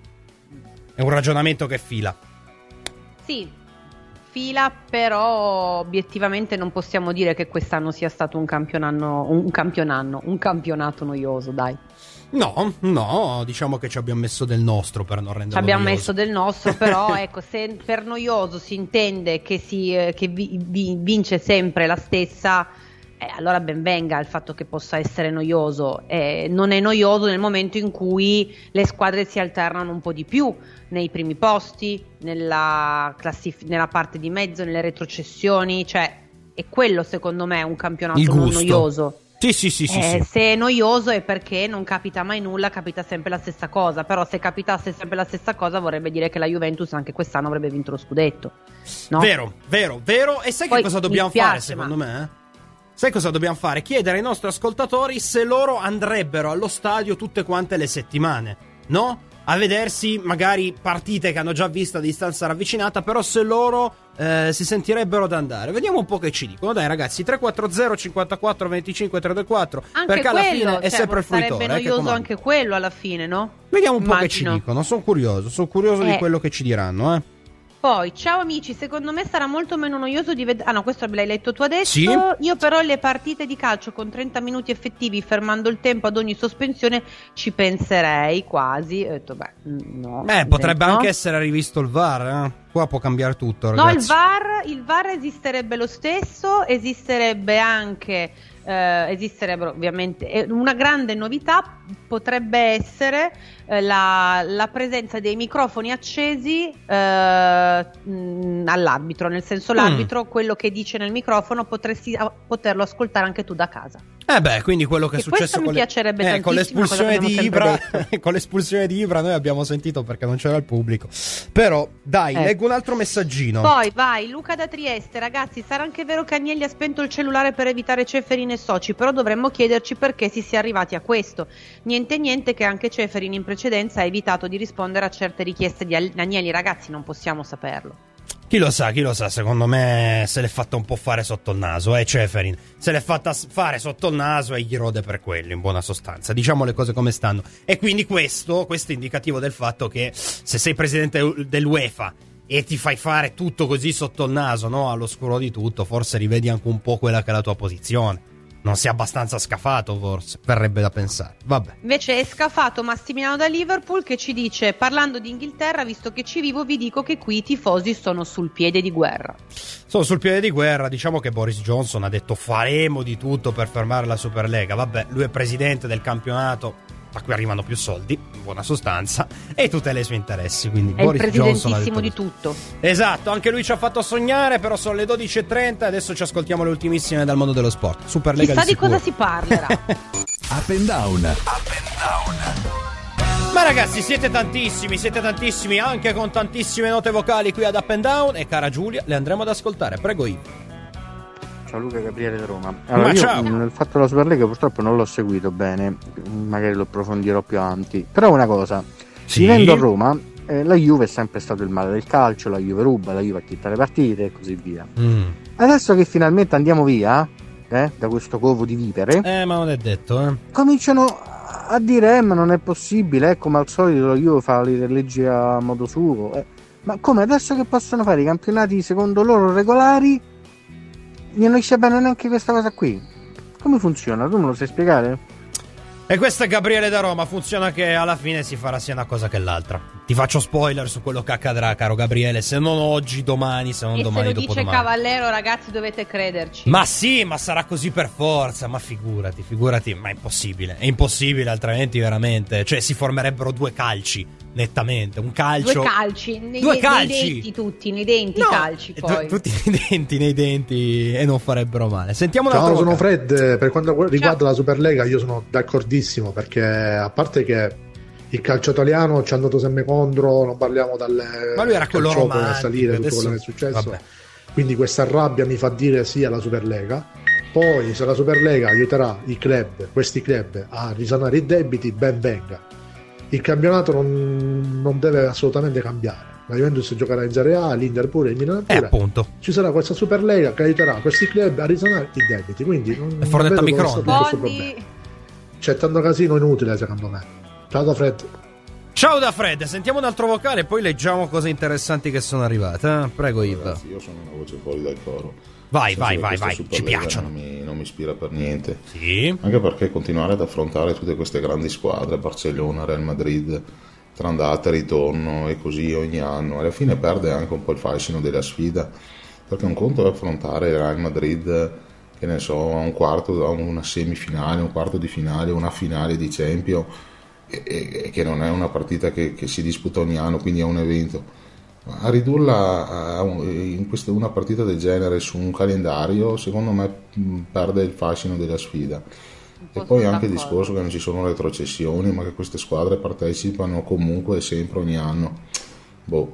[SPEAKER 2] È un ragionamento che fila.
[SPEAKER 3] Sì, fila, però obiettivamente non possiamo dire che quest'anno sia stato un campionato, un campionato, un campionato noioso, dai.
[SPEAKER 2] No, no, diciamo che ci abbiamo messo del nostro per non renderlo
[SPEAKER 3] Ci abbiamo
[SPEAKER 2] noioso.
[SPEAKER 3] messo del nostro, però ecco, se per noioso si intende che, si, eh, che vi, vi- vince sempre la stessa, eh, allora ben venga il fatto che possa essere noioso. Eh, non è noioso nel momento in cui le squadre si alternano un po' di più nei primi posti, nella, classif- nella parte di mezzo, nelle retrocessioni, cioè è quello secondo me un campionato
[SPEAKER 2] Il
[SPEAKER 3] non
[SPEAKER 2] gusto.
[SPEAKER 3] noioso.
[SPEAKER 2] Sì, sì, sì, sì,
[SPEAKER 3] Eh,
[SPEAKER 2] sì.
[SPEAKER 3] Se è noioso è perché non capita mai nulla, capita sempre la stessa cosa. Però se capitasse sempre la stessa cosa vorrebbe dire che la Juventus anche quest'anno avrebbe vinto lo scudetto, no?
[SPEAKER 2] Vero, vero, vero. E sai
[SPEAKER 3] Poi
[SPEAKER 2] che cosa dobbiamo
[SPEAKER 3] mi spiace,
[SPEAKER 2] fare, secondo
[SPEAKER 3] ma-
[SPEAKER 2] me? eh? Sai cosa dobbiamo fare? Chiedere ai nostri ascoltatori se loro andrebbero allo stadio tutte quante le settimane, no? A vedersi magari partite che hanno già visto a distanza ravvicinata, però se loro eh, si sentirebbero ad andare. Vediamo un po' che ci dicono. Dai ragazzi, tre quattro zero cinquantaquattro venticinque trecentoquarentoquattro,
[SPEAKER 3] Anche
[SPEAKER 2] perché alla
[SPEAKER 3] quello,
[SPEAKER 2] fine è
[SPEAKER 3] cioè,
[SPEAKER 2] sempre il fruitore.
[SPEAKER 3] sarebbe
[SPEAKER 2] eh, che
[SPEAKER 3] noioso
[SPEAKER 2] comanda.
[SPEAKER 3] anche quello alla fine, no?
[SPEAKER 2] Vediamo un po' che ci
[SPEAKER 3] Immagino.
[SPEAKER 2] dicono. Sono curioso, sono curioso di
[SPEAKER 3] Eh.
[SPEAKER 2] quello che ci diranno, eh.
[SPEAKER 3] Poi, ciao amici, secondo me sarà molto meno noioso di vedere... Ah no, questo l'hai letto tu adesso.
[SPEAKER 2] Sì.
[SPEAKER 3] Io però le partite di calcio con trenta minuti effettivi, fermando il tempo ad ogni sospensione, ci penserei quasi. Ho detto, beh, no.
[SPEAKER 2] Beh, potrebbe
[SPEAKER 3] no?
[SPEAKER 2] anche essere rivisto il V A R, eh. Qua può cambiare tutto,
[SPEAKER 3] No,
[SPEAKER 2] ragazzi.
[SPEAKER 3] il V A R, il V A R esisterebbe lo stesso, esisterebbe anche, eh, esisterebbero ovviamente, eh, una grande novità potrebbe essere eh, la, la presenza dei microfoni accesi eh, mh, all'arbitro, nel senso l'arbitro, quello che dice nel microfono potresti a- poterlo ascoltare anche tu da casa.
[SPEAKER 2] Eh beh, quindi quello che è
[SPEAKER 3] E
[SPEAKER 2] successo
[SPEAKER 3] questo mi
[SPEAKER 2] con, le-
[SPEAKER 3] piacerebbe
[SPEAKER 2] eh, con
[SPEAKER 3] tantissimo,
[SPEAKER 2] l'espulsione
[SPEAKER 3] una cosa
[SPEAKER 2] di
[SPEAKER 3] che
[SPEAKER 2] Ibra,
[SPEAKER 3] abbiamo
[SPEAKER 2] con l'espulsione di Ibra noi abbiamo sentito perché non c'era il pubblico. Però, dai,
[SPEAKER 3] Eh.
[SPEAKER 2] leggo un altro messaggino.
[SPEAKER 3] Poi vai, Luca da Trieste, ragazzi, sarà anche vero che Agnelli ha spento il cellulare per evitare Ceferin e soci, però dovremmo chiederci perché si sia arrivati a questo. Niente niente che anche Ceferin in precedenza ha evitato di rispondere a certe richieste di Al- Agnelli, ragazzi, non possiamo saperlo.
[SPEAKER 2] Chi lo sa, chi lo sa, secondo me se l'è fatta un po' fare sotto il naso, eh, Ceferin. Se l'è fatta s- fare sotto il naso e gli rode per quello, in buona sostanza. Diciamo le cose come stanno. E quindi questo, questo è indicativo del fatto che se sei presidente dell'UEFA e ti fai fare tutto così sotto il naso, no, all'oscuro di tutto, forse rivedi anche un po' quella che è la tua posizione. Non sei abbastanza scafato, forse, verrebbe da pensare. Vabbè.
[SPEAKER 3] Invece è scafato Massimiliano da Liverpool che ci dice, parlando di Inghilterra, visto che ci vivo, vi dico che qui i tifosi sono sul piede di guerra.
[SPEAKER 2] Sono sul piede di guerra, diciamo che Boris Johnson ha detto faremo di tutto per fermare la Superlega. Vabbè, lui è presidente del campionato, da cui arrivano più soldi, in buona sostanza, e tutela i suoi interessi. Quindi
[SPEAKER 3] è
[SPEAKER 2] Boris
[SPEAKER 3] il
[SPEAKER 2] Johnson ha
[SPEAKER 3] presidentissimo
[SPEAKER 2] detto
[SPEAKER 3] di tutto.
[SPEAKER 2] Esatto, anche lui ci ha fatto sognare, però sono le dodici e trenta e adesso ci ascoltiamo le ultimissime dal mondo dello sport. Superlega
[SPEAKER 3] Chissà
[SPEAKER 2] di,
[SPEAKER 3] di cosa si parlerà.
[SPEAKER 1] Up and down. Up and down.
[SPEAKER 2] Ma ragazzi, siete tantissimi, siete tantissimi, anche con tantissime note vocali qui ad Up and Down, e cara Giulia, le andremo ad ascoltare. Prego Ivo.
[SPEAKER 4] Ciao Luca, Gabriele da Roma. Allora,
[SPEAKER 2] Ma
[SPEAKER 4] io
[SPEAKER 2] ciao.
[SPEAKER 4] nel fatto della Superlega purtroppo non l'ho seguito bene, magari lo approfondirò più avanti. Però una cosa,
[SPEAKER 2] Sì.
[SPEAKER 4] vivendo a Roma, eh, la Juve è sempre stato il male del calcio, la Juve ruba, la Juve acchitta le partite e così via.
[SPEAKER 2] Mm.
[SPEAKER 4] Adesso che finalmente andiamo via eh, da questo covo di vipere,
[SPEAKER 2] Eh, ma non è detto, eh.
[SPEAKER 4] cominciano a dire eh, ma non è possibile, eh, come al solito la Juve fa le leggi a modo suo. Eh. Ma come adesso che possono fare i campionati secondo loro regolari, non riesce bene neanche questa cosa qui. Come funziona? Tu me lo sai spiegare?
[SPEAKER 2] E questo è Gabriele da Roma, funziona che alla fine si farà sia una cosa che l'altra. Ti faccio spoiler su quello che accadrà, caro Gabriele, se non oggi, domani, se non
[SPEAKER 3] E
[SPEAKER 2] domani,
[SPEAKER 3] se lo dice
[SPEAKER 2] dopodomani.
[SPEAKER 3] Cavallero, ragazzi, dovete crederci.
[SPEAKER 2] Ma sì, ma sarà così per forza, ma figurati, figurati, ma è impossibile, è impossibile altrimenti veramente, cioè si formerebbero due calci, nettamente, un calcio...
[SPEAKER 3] Due calci, nei,
[SPEAKER 2] Due
[SPEAKER 3] nei
[SPEAKER 2] calci!
[SPEAKER 3] denti tutti, nei denti
[SPEAKER 2] No,
[SPEAKER 3] calci
[SPEAKER 2] e
[SPEAKER 3] poi.
[SPEAKER 2] tu- tutti nei denti, nei denti, e non farebbero male. Sentiamo un altro
[SPEAKER 5] Ciao, sono
[SPEAKER 2] vocale.
[SPEAKER 5] Fred. Per quanto riguarda
[SPEAKER 3] Ciao.
[SPEAKER 5] la Superlega, io sono d'accordissimo, perché a parte che il calcio italiano ci è andato sempre contro, non parliamo dalle
[SPEAKER 2] Ma lui era quello
[SPEAKER 5] calciopole a
[SPEAKER 2] romantico,
[SPEAKER 5] salire, tutto
[SPEAKER 2] adesso-
[SPEAKER 5] quello che è successo.
[SPEAKER 2] vabbè.
[SPEAKER 5] Quindi questa rabbia mi fa dire sì alla Superlega. Poi se la Superlega aiuterà i club, questi club, a risanare i debiti, ben venga. Il campionato non, non deve assolutamente cambiare. La Juventus giocherà in Serie A, l'Inter pure, il Milan
[SPEAKER 2] Eh,
[SPEAKER 5] pure.
[SPEAKER 2] appunto.
[SPEAKER 5] Ci sarà questa Superlega che aiuterà questi club a risanare i debiti. Quindi non,
[SPEAKER 2] E Fornetta
[SPEAKER 5] non vedo dove sta
[SPEAKER 2] microonde.
[SPEAKER 5] questo
[SPEAKER 3] Fondi.
[SPEAKER 5] problema. C'è tanto casino inutile, secondo me. Ciao da Fred.
[SPEAKER 2] Ciao da Fred, sentiamo un altro vocale e poi leggiamo cose interessanti che sono arrivate. eh? Prego Iva.
[SPEAKER 6] Ragazzi, io sono una voce fuori dal coro.
[SPEAKER 2] Vai,
[SPEAKER 6] Nel
[SPEAKER 2] vai,
[SPEAKER 6] senso
[SPEAKER 2] vai,
[SPEAKER 6] che
[SPEAKER 2] vai,
[SPEAKER 6] questa
[SPEAKER 2] ci
[SPEAKER 6] Superlega
[SPEAKER 2] piacciono.
[SPEAKER 6] Non mi, non mi ispira per niente.
[SPEAKER 2] Sì.
[SPEAKER 6] Anche perché continuare ad affrontare tutte queste grandi squadre, Barcellona, Real Madrid, tra andata e ritorno e così ogni anno, alla fine perde anche un po' il fascino della sfida, perché un conto è affrontare il Real Madrid, che ne so, a un quarto, a una semifinale, un quarto di finale, una finale di Champions, e, e, che non è una partita che, che si disputa ogni anno, quindi è un evento. A ridurla a un, in questa, una partita del genere su un calendario, secondo me mh, perde il fascino della sfida. E poi anche il discorso che non ci sono retrocessioni, ma che queste squadre partecipano comunque sempre ogni anno. Boh.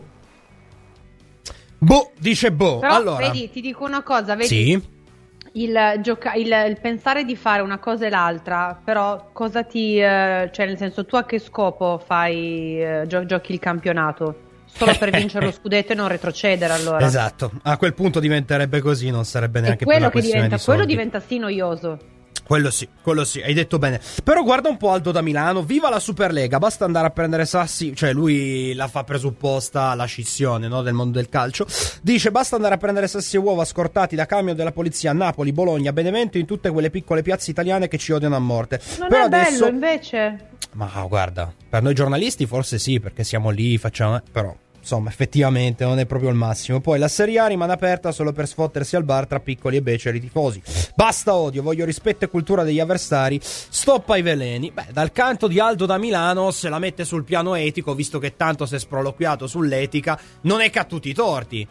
[SPEAKER 2] Boh, dice boh.
[SPEAKER 3] Però
[SPEAKER 2] allora.
[SPEAKER 3] vedi, ti dico una cosa, vedi,
[SPEAKER 2] Sì.
[SPEAKER 3] il, gioca- il, il pensare di fare una cosa e l'altra, però cosa ti... eh, cioè nel senso, tu a che scopo fai, eh, gio- giochi il campionato? Solo per vincere lo scudetto e non retrocedere, allora.
[SPEAKER 2] Esatto. A quel punto diventerebbe così, non sarebbe
[SPEAKER 3] E
[SPEAKER 2] neanche più
[SPEAKER 3] quello
[SPEAKER 2] una
[SPEAKER 3] che
[SPEAKER 2] questione
[SPEAKER 3] diventa,
[SPEAKER 2] di
[SPEAKER 3] quello
[SPEAKER 2] soldi.
[SPEAKER 3] diventa sì noioso.
[SPEAKER 2] Quello sì, quello sì, hai detto bene. Però guarda un po' Aldo da Milano, viva la Superlega, basta andare a prendere sassi, cioè lui la fa presupposta la scissione, no, del mondo del calcio. Dice basta andare a prendere sassi e uova scortati da camion della polizia a Napoli, Bologna, Benevento, in tutte quelle piccole piazze italiane che ci odiano a morte.
[SPEAKER 3] Non
[SPEAKER 2] Però
[SPEAKER 3] è bello,
[SPEAKER 2] adesso...
[SPEAKER 3] invece.
[SPEAKER 2] Ma guarda, per noi giornalisti forse sì, perché siamo lì, facciamo... però... Insomma, effettivamente non è proprio il massimo. Poi la Serie A rimane aperta solo per sfottersi al bar tra piccoli e beceri tifosi. Basta odio, voglio rispetto e cultura degli avversari. Stop ai veleni. Beh, dal canto di Aldo da Milano se la mette sul piano etico, visto che tanto si è sproloquiato sull'etica, non è che ha tutti i torti.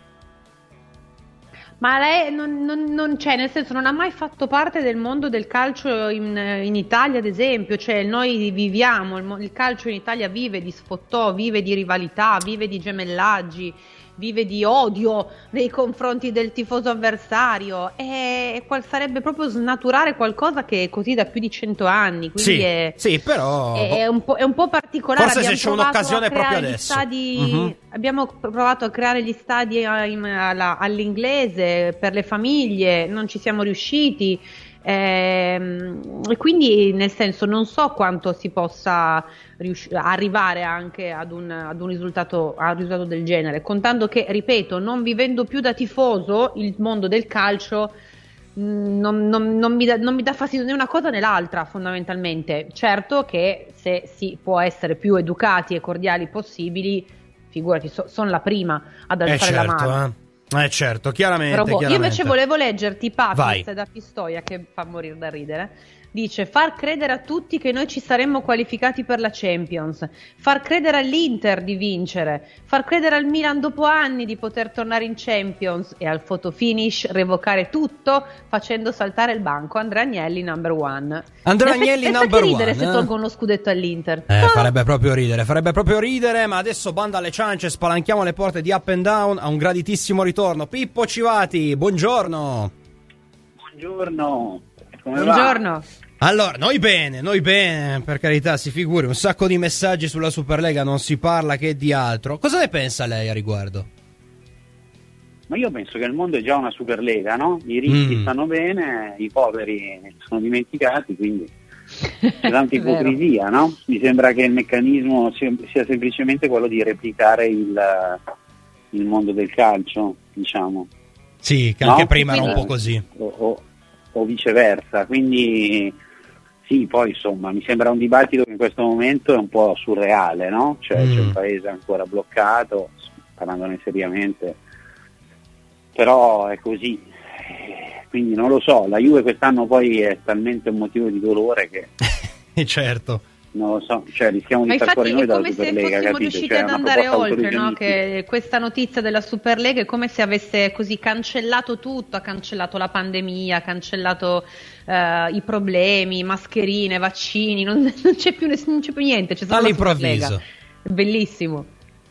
[SPEAKER 3] Ma lei non, non, non c'è, nel senso, non ha mai fatto parte del mondo del calcio in, in Italia, ad esempio. Cioè, noi viviamo, il, mo- il calcio in Italia vive di sfottò, vive di rivalità, vive di gemellaggi, vive di odio nei confronti del tifoso avversario. E qual sarebbe proprio snaturare qualcosa che è così da più di cento anni. Quindi
[SPEAKER 2] Sì,
[SPEAKER 3] è,
[SPEAKER 2] sì, però...
[SPEAKER 3] è, è un po', è un po' particolare.
[SPEAKER 2] Forse se
[SPEAKER 3] Abbiamo
[SPEAKER 2] c'è
[SPEAKER 3] provato
[SPEAKER 2] un'occasione
[SPEAKER 3] a creare
[SPEAKER 2] proprio
[SPEAKER 3] gli
[SPEAKER 2] adesso.
[SPEAKER 3] stadi-
[SPEAKER 2] Mhm.
[SPEAKER 3] Abbiamo provato a creare gli stadi a- in- alla- all'inglese per le famiglie, non ci siamo riusciti. Ehm, E quindi, nel senso, non so quanto si possa riusci- arrivare anche ad un, ad un risultato, a un risultato del genere, contando che, ripeto, non vivendo più da tifoso, il mondo del calcio mh, non, non- non mi dà, non mi dà fastidio né una cosa né l'altra, fondamentalmente. Certo che se si può essere più educati e cordiali possibili, figurati, so- sono la prima ad
[SPEAKER 2] Eh
[SPEAKER 3] alzare la
[SPEAKER 2] certo,
[SPEAKER 3] mano.
[SPEAKER 2] eh. Eh certo, chiaramente,
[SPEAKER 3] Però boh, io
[SPEAKER 2] chiaramente.
[SPEAKER 3] invece volevo leggerti
[SPEAKER 2] Vai.
[SPEAKER 3] Papis da Pistoia, che fa morire da ridere. dice: far credere a tutti che noi ci saremmo qualificati per la Champions, far credere all'Inter di vincere, far credere al Milan dopo anni di poter tornare in Champions e al photo finish revocare tutto facendo saltare il banco. Andrea Agnelli number one.
[SPEAKER 2] Andrea Agnelli number one.
[SPEAKER 3] ridere se
[SPEAKER 2] eh?
[SPEAKER 3] tolgono lo scudetto all'Inter.
[SPEAKER 2] Eh,
[SPEAKER 3] Ah.
[SPEAKER 2] farebbe proprio ridere, farebbe proprio ridere, ma adesso banda alle ciance, spalanchiamo le porte di Up and Down a un graditissimo ritorno. Pippo Civati, buongiorno.
[SPEAKER 7] Buongiorno. Come
[SPEAKER 3] Buongiorno.
[SPEAKER 7] va?
[SPEAKER 2] Allora, noi bene, noi bene, per carità, si figuri, un sacco di messaggi sulla Superlega, non si parla che di altro. Cosa ne pensa lei a riguardo?
[SPEAKER 7] Ma io penso che il mondo è già una Superlega, no? I ricchi
[SPEAKER 2] Mm.
[SPEAKER 7] stanno bene, i poveri sono dimenticati, quindi c'è tanta
[SPEAKER 3] È vero.
[SPEAKER 7] ipocrisia, no? Mi sembra che il meccanismo sia, sia semplicemente quello di replicare il, il mondo del calcio, diciamo,
[SPEAKER 2] Sì, che
[SPEAKER 7] No?
[SPEAKER 2] anche prima era un
[SPEAKER 3] Quindi-
[SPEAKER 2] po' così.
[SPEAKER 7] o, o- o viceversa, quindi sì, poi insomma mi sembra un dibattito che in questo momento è un po' surreale, no? Cioè
[SPEAKER 2] Mm.
[SPEAKER 7] c'è un paese ancora bloccato, parlandone seriamente, però è così. Eh, quindi non lo so, la Juve quest'anno poi è talmente un motivo di dolore che
[SPEAKER 2] certo.
[SPEAKER 7] non lo so, cioè rischiamo
[SPEAKER 3] Ma
[SPEAKER 7] di star
[SPEAKER 3] infatti
[SPEAKER 7] fuori noi
[SPEAKER 3] è
[SPEAKER 7] dalla
[SPEAKER 3] come se
[SPEAKER 7] Superlega,
[SPEAKER 3] fossimo
[SPEAKER 7] capito?
[SPEAKER 3] riusciti
[SPEAKER 7] Cioè, è
[SPEAKER 3] ad
[SPEAKER 7] una
[SPEAKER 3] andare
[SPEAKER 7] proposta
[SPEAKER 3] oltre, no?
[SPEAKER 7] autolesionistica.
[SPEAKER 3] Che questa notizia della Superlega è come se avesse così cancellato tutto, ha cancellato la pandemia, ha cancellato eh, i problemi, mascherine, vaccini, non, non c'è più ness- non c'è più niente, c'è solo la
[SPEAKER 2] All'improvviso.
[SPEAKER 3] Superlega. È bellissimo.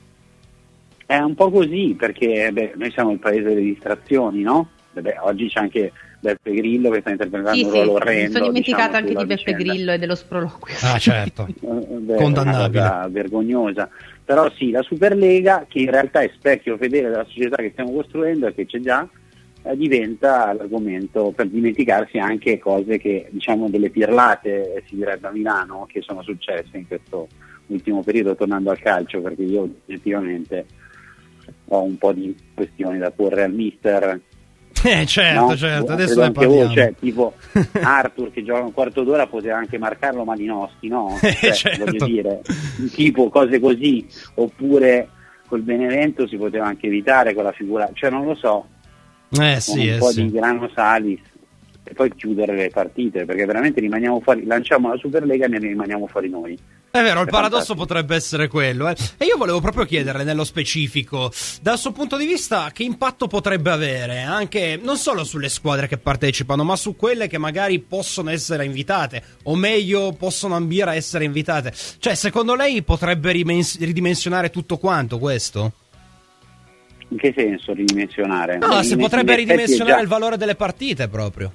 [SPEAKER 7] È un po' così, perché beh, noi siamo il paese delle distrazioni, no? Beh, oggi c'è anche Beppe Grillo che sta interpretando
[SPEAKER 3] Sì,
[SPEAKER 7] un
[SPEAKER 3] sì,
[SPEAKER 7] ruolo
[SPEAKER 3] mi
[SPEAKER 7] orrendo.
[SPEAKER 3] sono dimenticata
[SPEAKER 7] diciamo,
[SPEAKER 3] anche di
[SPEAKER 7] sulla
[SPEAKER 3] Beppe
[SPEAKER 7] vicenda.
[SPEAKER 3] Grillo e dello sproloquio.
[SPEAKER 2] Ah, certo.
[SPEAKER 7] Eh, beh,
[SPEAKER 2] Condannabile.
[SPEAKER 7] È una cosa vergognosa. Però sì, la Superlega, che in realtà è specchio fedele della società che stiamo costruendo e che c'è già, eh, diventa l'argomento per dimenticarsi anche cose che, diciamo, delle pirlate, eh, si direbbe a Milano, che sono successe in questo ultimo periodo, tornando al calcio, perché io oggettivamente ho un po' di questioni da porre al mister.
[SPEAKER 2] Eh, certo,
[SPEAKER 7] no?
[SPEAKER 2] certo, adesso
[SPEAKER 7] Credo
[SPEAKER 2] ne
[SPEAKER 7] anche voi,
[SPEAKER 2] parliamo.
[SPEAKER 7] cioè, tipo Arthur che gioca un quarto d'ora poteva anche marcarlo Malinowski, no? Cioè,
[SPEAKER 2] Certo.
[SPEAKER 7] voglio dire, tipo cose così, oppure col Benevento si poteva anche evitare quella figura, cioè non lo so,
[SPEAKER 2] Eh
[SPEAKER 7] con
[SPEAKER 2] sì,
[SPEAKER 7] un
[SPEAKER 2] eh
[SPEAKER 7] po'
[SPEAKER 2] sì.
[SPEAKER 7] di grano salis e poi chiudere le partite, perché veramente rimaniamo fuori, lanciamo la Superlega e ne rimaniamo fuori noi.
[SPEAKER 2] È vero, il
[SPEAKER 7] È
[SPEAKER 2] paradosso
[SPEAKER 7] fantastico.
[SPEAKER 2] potrebbe essere quello. Eh. E io volevo proprio chiederle nello specifico, dal suo punto di vista, che impatto potrebbe avere anche non solo sulle squadre che partecipano, ma su quelle che magari possono essere invitate, o meglio, possono ambire a essere invitate. Cioè, secondo lei potrebbe rimens- ridimensionare tutto quanto questo?
[SPEAKER 7] In che senso ridimensionare?
[SPEAKER 2] No,
[SPEAKER 7] Beh,
[SPEAKER 2] se
[SPEAKER 7] in-
[SPEAKER 2] potrebbe
[SPEAKER 7] in effetti è
[SPEAKER 2] ridimensionare
[SPEAKER 7] già-
[SPEAKER 2] il valore delle partite proprio.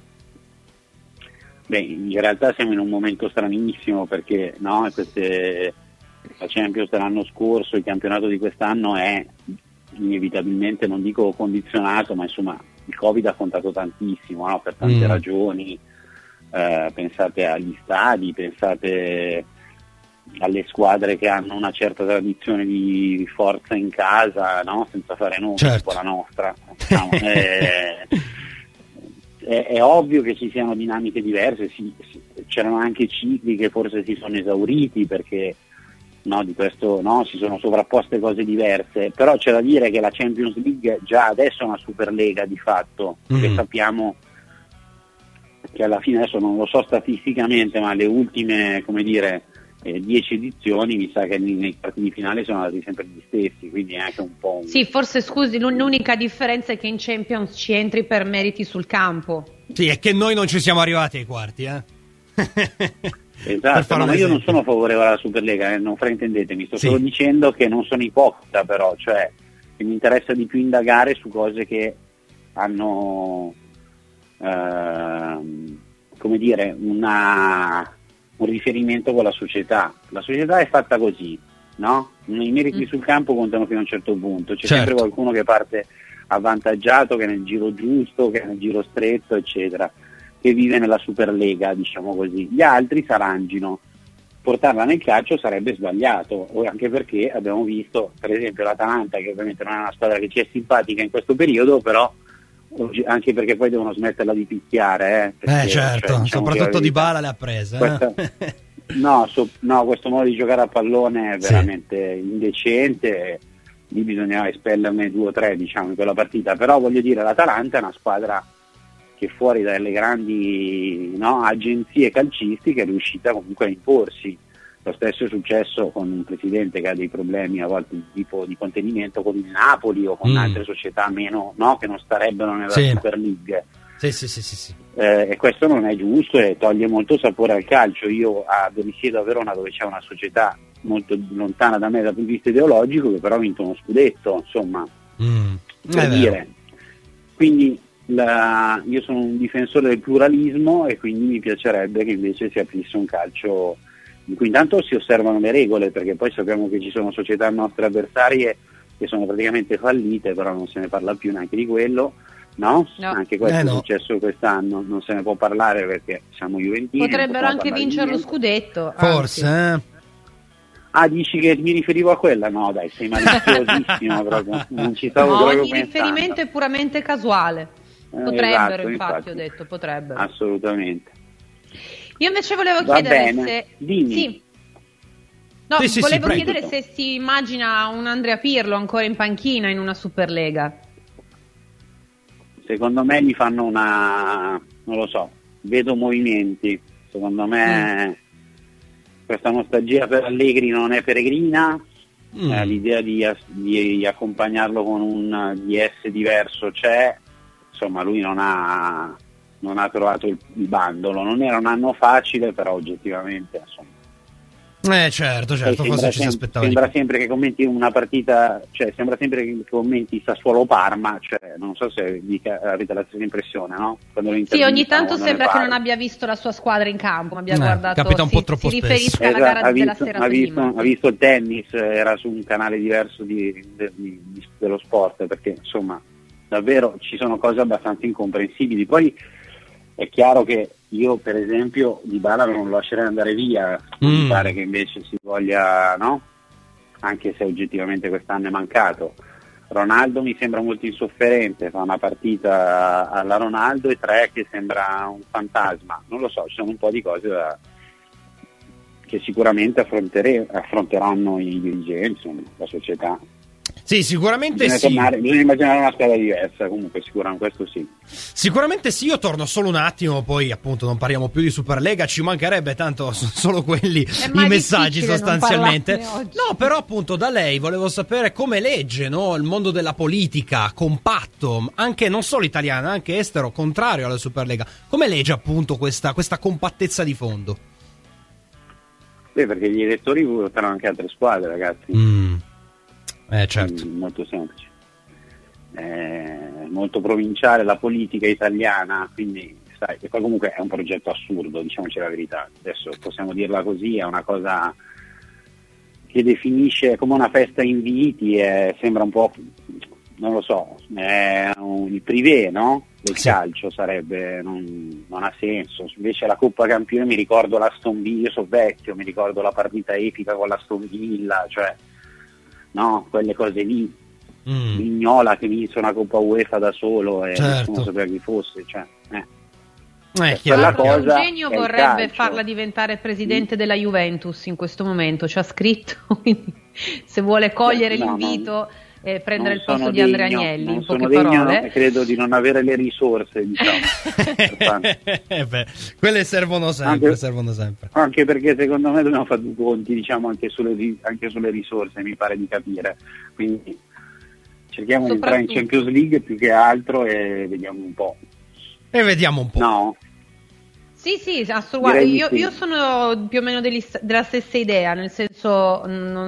[SPEAKER 7] Beh, in realtà siamo in un momento stranissimo perché no, queste, la Champions dell'anno scorso, il campionato di quest'anno è inevitabilmente, non dico condizionato, ma insomma il Covid ha contato tantissimo, no, per tante
[SPEAKER 2] Mm.
[SPEAKER 7] ragioni. Eh, pensate agli stadi, pensate alle squadre che hanno una certa tradizione di forza in casa, no? Senza fare nulla,
[SPEAKER 2] Certo.
[SPEAKER 7] tipo la nostra. Diciamo, eh, è, è ovvio che ci siano dinamiche diverse, sì, sì, c'erano anche cicli che forse si sono esauriti perché no, di questo no, si sono sovrapposte cose diverse, però c'è da dire che la Champions League già adesso è una Superlega di fatto,
[SPEAKER 2] Mm.
[SPEAKER 7] che sappiamo che alla fine, adesso non lo so statisticamente, ma le ultime, come dire, eh, dieci edizioni mi sa che nei, nei quarti di finale sono andati sempre gli stessi, quindi è anche un po' un...
[SPEAKER 3] Sì, forse scusi, l'un- l'unica differenza è che in Champions ci entri per meriti sul campo.
[SPEAKER 2] Sì, è che noi non ci siamo arrivati ai quarti, eh. Per
[SPEAKER 7] Esatto,
[SPEAKER 2] fare un
[SPEAKER 7] ma io non
[SPEAKER 2] esempio.
[SPEAKER 7] sono favorevole alla Superlega, eh, non fraintendetemi, sto
[SPEAKER 2] Sì.
[SPEAKER 7] solo dicendo che non sono ipocrita, però, cioè che mi interessa di più indagare su cose che hanno ehm, come dire una, un riferimento con la società. La società è fatta così, no? I meriti
[SPEAKER 3] Mm.
[SPEAKER 7] sul campo contano fino a un certo punto, c'è
[SPEAKER 2] Certo.
[SPEAKER 7] sempre qualcuno che parte avvantaggiato, che è nel giro giusto, che è nel giro stretto, eccetera, che vive nella Superlega, diciamo così. Gli altri s'arrangino. Portarla nel calcio sarebbe sbagliato, o anche perché abbiamo visto, per esempio, l'Atalanta, che ovviamente non è una squadra che ci è simpatica in questo periodo, però oggi- anche perché poi devono smetterla di picchiare. Eh, perché,
[SPEAKER 2] Eh certo,
[SPEAKER 7] cioè, diciamo che
[SPEAKER 2] soprattutto
[SPEAKER 7] la
[SPEAKER 2] Di
[SPEAKER 7] verità-
[SPEAKER 2] Bala le ha prese. eh.
[SPEAKER 7] Questa- no, so- no, questo modo di giocare a pallone è
[SPEAKER 2] Sì.
[SPEAKER 7] veramente indecente, lì bisognava espellerne due o tre, diciamo, in quella partita, però voglio dire, l'Atalanta è una squadra che fuori dalle grandi, no, agenzie calcistiche è riuscita comunque a imporsi. Lo stesso è successo con un presidente che ha dei problemi a volte di tipo di contenimento con il Napoli o con mm. altre società meno, no, che non starebbero nella sì. Super League.
[SPEAKER 2] Sì, sì, sì, sì, sì.
[SPEAKER 7] Eh, e questo non è giusto e toglie molto sapore al calcio. Io a, risiedo a Verona, dove c'è una società molto lontana da me dal punto di vista ideologico, che però ha vinto uno scudetto, insomma, mm. per dire. Quindi la, io sono un difensore del pluralismo e quindi mi piacerebbe che invece si aprisse un calcio in cui intanto si osservano le regole, perché poi sappiamo che ci sono società nostre avversarie che sono praticamente fallite, però non se ne parla più neanche di quello, no? no. Anche questo eh no. è successo quest'anno, non se ne può parlare perché siamo juventini.
[SPEAKER 3] Potrebbero anche vincere lo scudetto.
[SPEAKER 2] Forse, eh?
[SPEAKER 7] Ah, dici che mi riferivo a quella? No, dai, sei maliziosissimo proprio. Non ci stavo
[SPEAKER 3] no,
[SPEAKER 7] proprio
[SPEAKER 3] ogni
[SPEAKER 7] pensando.
[SPEAKER 3] riferimento è puramente casuale. Potrebbero,
[SPEAKER 7] eh, esatto,
[SPEAKER 3] infatti,
[SPEAKER 7] infatti,
[SPEAKER 3] ho detto, potrebbero.
[SPEAKER 7] Assolutamente.
[SPEAKER 3] Io invece volevo
[SPEAKER 7] Va
[SPEAKER 3] chiedere
[SPEAKER 7] bene.
[SPEAKER 3] se...
[SPEAKER 7] Dimmi.
[SPEAKER 3] Sì. No,
[SPEAKER 2] sì, sì,
[SPEAKER 3] volevo
[SPEAKER 2] sì,
[SPEAKER 3] chiedere se si immagina un Andrea Pirlo ancora in panchina in una Superlega.
[SPEAKER 7] Secondo me gli fanno una... non lo so, vedo movimenti. Secondo me mm. questa nostalgia per Allegri non è peregrina, mm. eh, l'idea di, di accompagnarlo con un D S diverso c'è, insomma lui non ha... non ha trovato il, il bandolo, non era un anno facile, però oggettivamente insomma.
[SPEAKER 2] Eh certo, certo,
[SPEAKER 7] Poi
[SPEAKER 2] forse ci
[SPEAKER 7] sem-
[SPEAKER 2] si aspettava
[SPEAKER 7] sembra
[SPEAKER 2] di più.
[SPEAKER 7] sempre che commenti una partita, cioè sembra sempre che commenti Sassuolo-Parma, cioè non so se vi avete la stessa impressione, no? Quando lo
[SPEAKER 3] sì, ogni tanto
[SPEAKER 7] quando
[SPEAKER 3] sembra che non abbia visto la sua squadra in campo, abbia
[SPEAKER 2] eh,
[SPEAKER 3] guardato,
[SPEAKER 2] capita un
[SPEAKER 3] si,
[SPEAKER 2] po' troppo
[SPEAKER 3] si
[SPEAKER 2] spesso.
[SPEAKER 3] riferisce alla
[SPEAKER 7] esatto,
[SPEAKER 3] gara
[SPEAKER 7] ha
[SPEAKER 3] della
[SPEAKER 7] visto,
[SPEAKER 3] sera
[SPEAKER 7] ha visto,
[SPEAKER 3] prima.
[SPEAKER 7] ha visto il tennis, era su un canale diverso di, di, di, di, dello sport, perché insomma davvero ci sono cose abbastanza incomprensibili. Poi è chiaro che io per esempio Dybala non lo lascerei andare via, mm. mi pare che invece si voglia, no? Anche se oggettivamente quest'anno è mancato. Ronaldo mi sembra molto insofferente, fa una partita alla Ronaldo e tre che sembra un fantasma, non lo so, ci sono un po' di cose da, che sicuramente affronteranno i dirigenti, insomma, la società.
[SPEAKER 2] Sì, sicuramente
[SPEAKER 7] bisogna
[SPEAKER 2] sì.
[SPEAKER 7] Tornare, bisogna immaginare una squadra diversa, comunque sicuramente questo sì.
[SPEAKER 2] Sicuramente sì, io torno solo un attimo, poi appunto non parliamo più di Superlega, ci mancherebbe tanto solo quelli, i messaggi sostanzialmente. No, però appunto da lei volevo sapere come legge, no, il mondo della politica, compatto, anche non solo italiana, anche estero, contrario alla Superlega. Come legge appunto questa, questa compattezza di fondo?
[SPEAKER 7] Beh, perché gli elettori votano anche altre squadre, ragazzi.
[SPEAKER 2] Mm. Eh, certo.
[SPEAKER 7] Molto semplice, eh, molto provinciale la politica italiana, quindi sai, e poi comunque è un progetto assurdo, diciamoci la verità, adesso possiamo dirla così, è una cosa che definisce come una festa inviti e sembra un po', non lo so, è un, il privé, no? Del sì. calcio sarebbe, non, non ha senso. Invece la Coppa Campione mi ricordo l'Aston Villa, io sono vecchio, mi ricordo la partita epica con l'Aston Villa, cioè no, quelle cose lì, mm. Vignola che vinse una Coppa UEFA da solo e
[SPEAKER 2] certo.
[SPEAKER 7] nessuno sapeva chi fosse, cioè, eh.
[SPEAKER 2] Eh,
[SPEAKER 7] quella cosa
[SPEAKER 3] Eugenio vorrebbe farla diventare presidente mm. della Juventus in questo momento, ci ha scritto, quindi se vuole cogliere no, l'invito no. e prendere il posto di Andrea
[SPEAKER 7] degno,
[SPEAKER 3] Agnelli, in
[SPEAKER 7] sono
[SPEAKER 3] poche
[SPEAKER 7] degno,
[SPEAKER 3] parole.
[SPEAKER 7] No, credo di non avere le risorse, diciamo.
[SPEAKER 2] eh beh, quelle servono sempre, anche, servono sempre.
[SPEAKER 7] Anche perché secondo me dobbiamo fare due conti, diciamo, anche sulle, anche sulle risorse, mi pare di capire. Quindi cerchiamo di entrare in Champions League più che altro e vediamo un po'.
[SPEAKER 2] E vediamo un po'.
[SPEAKER 7] No?
[SPEAKER 3] Sì, sì, assolutamente. Io, io sono più o meno degli, della stessa idea, nel senso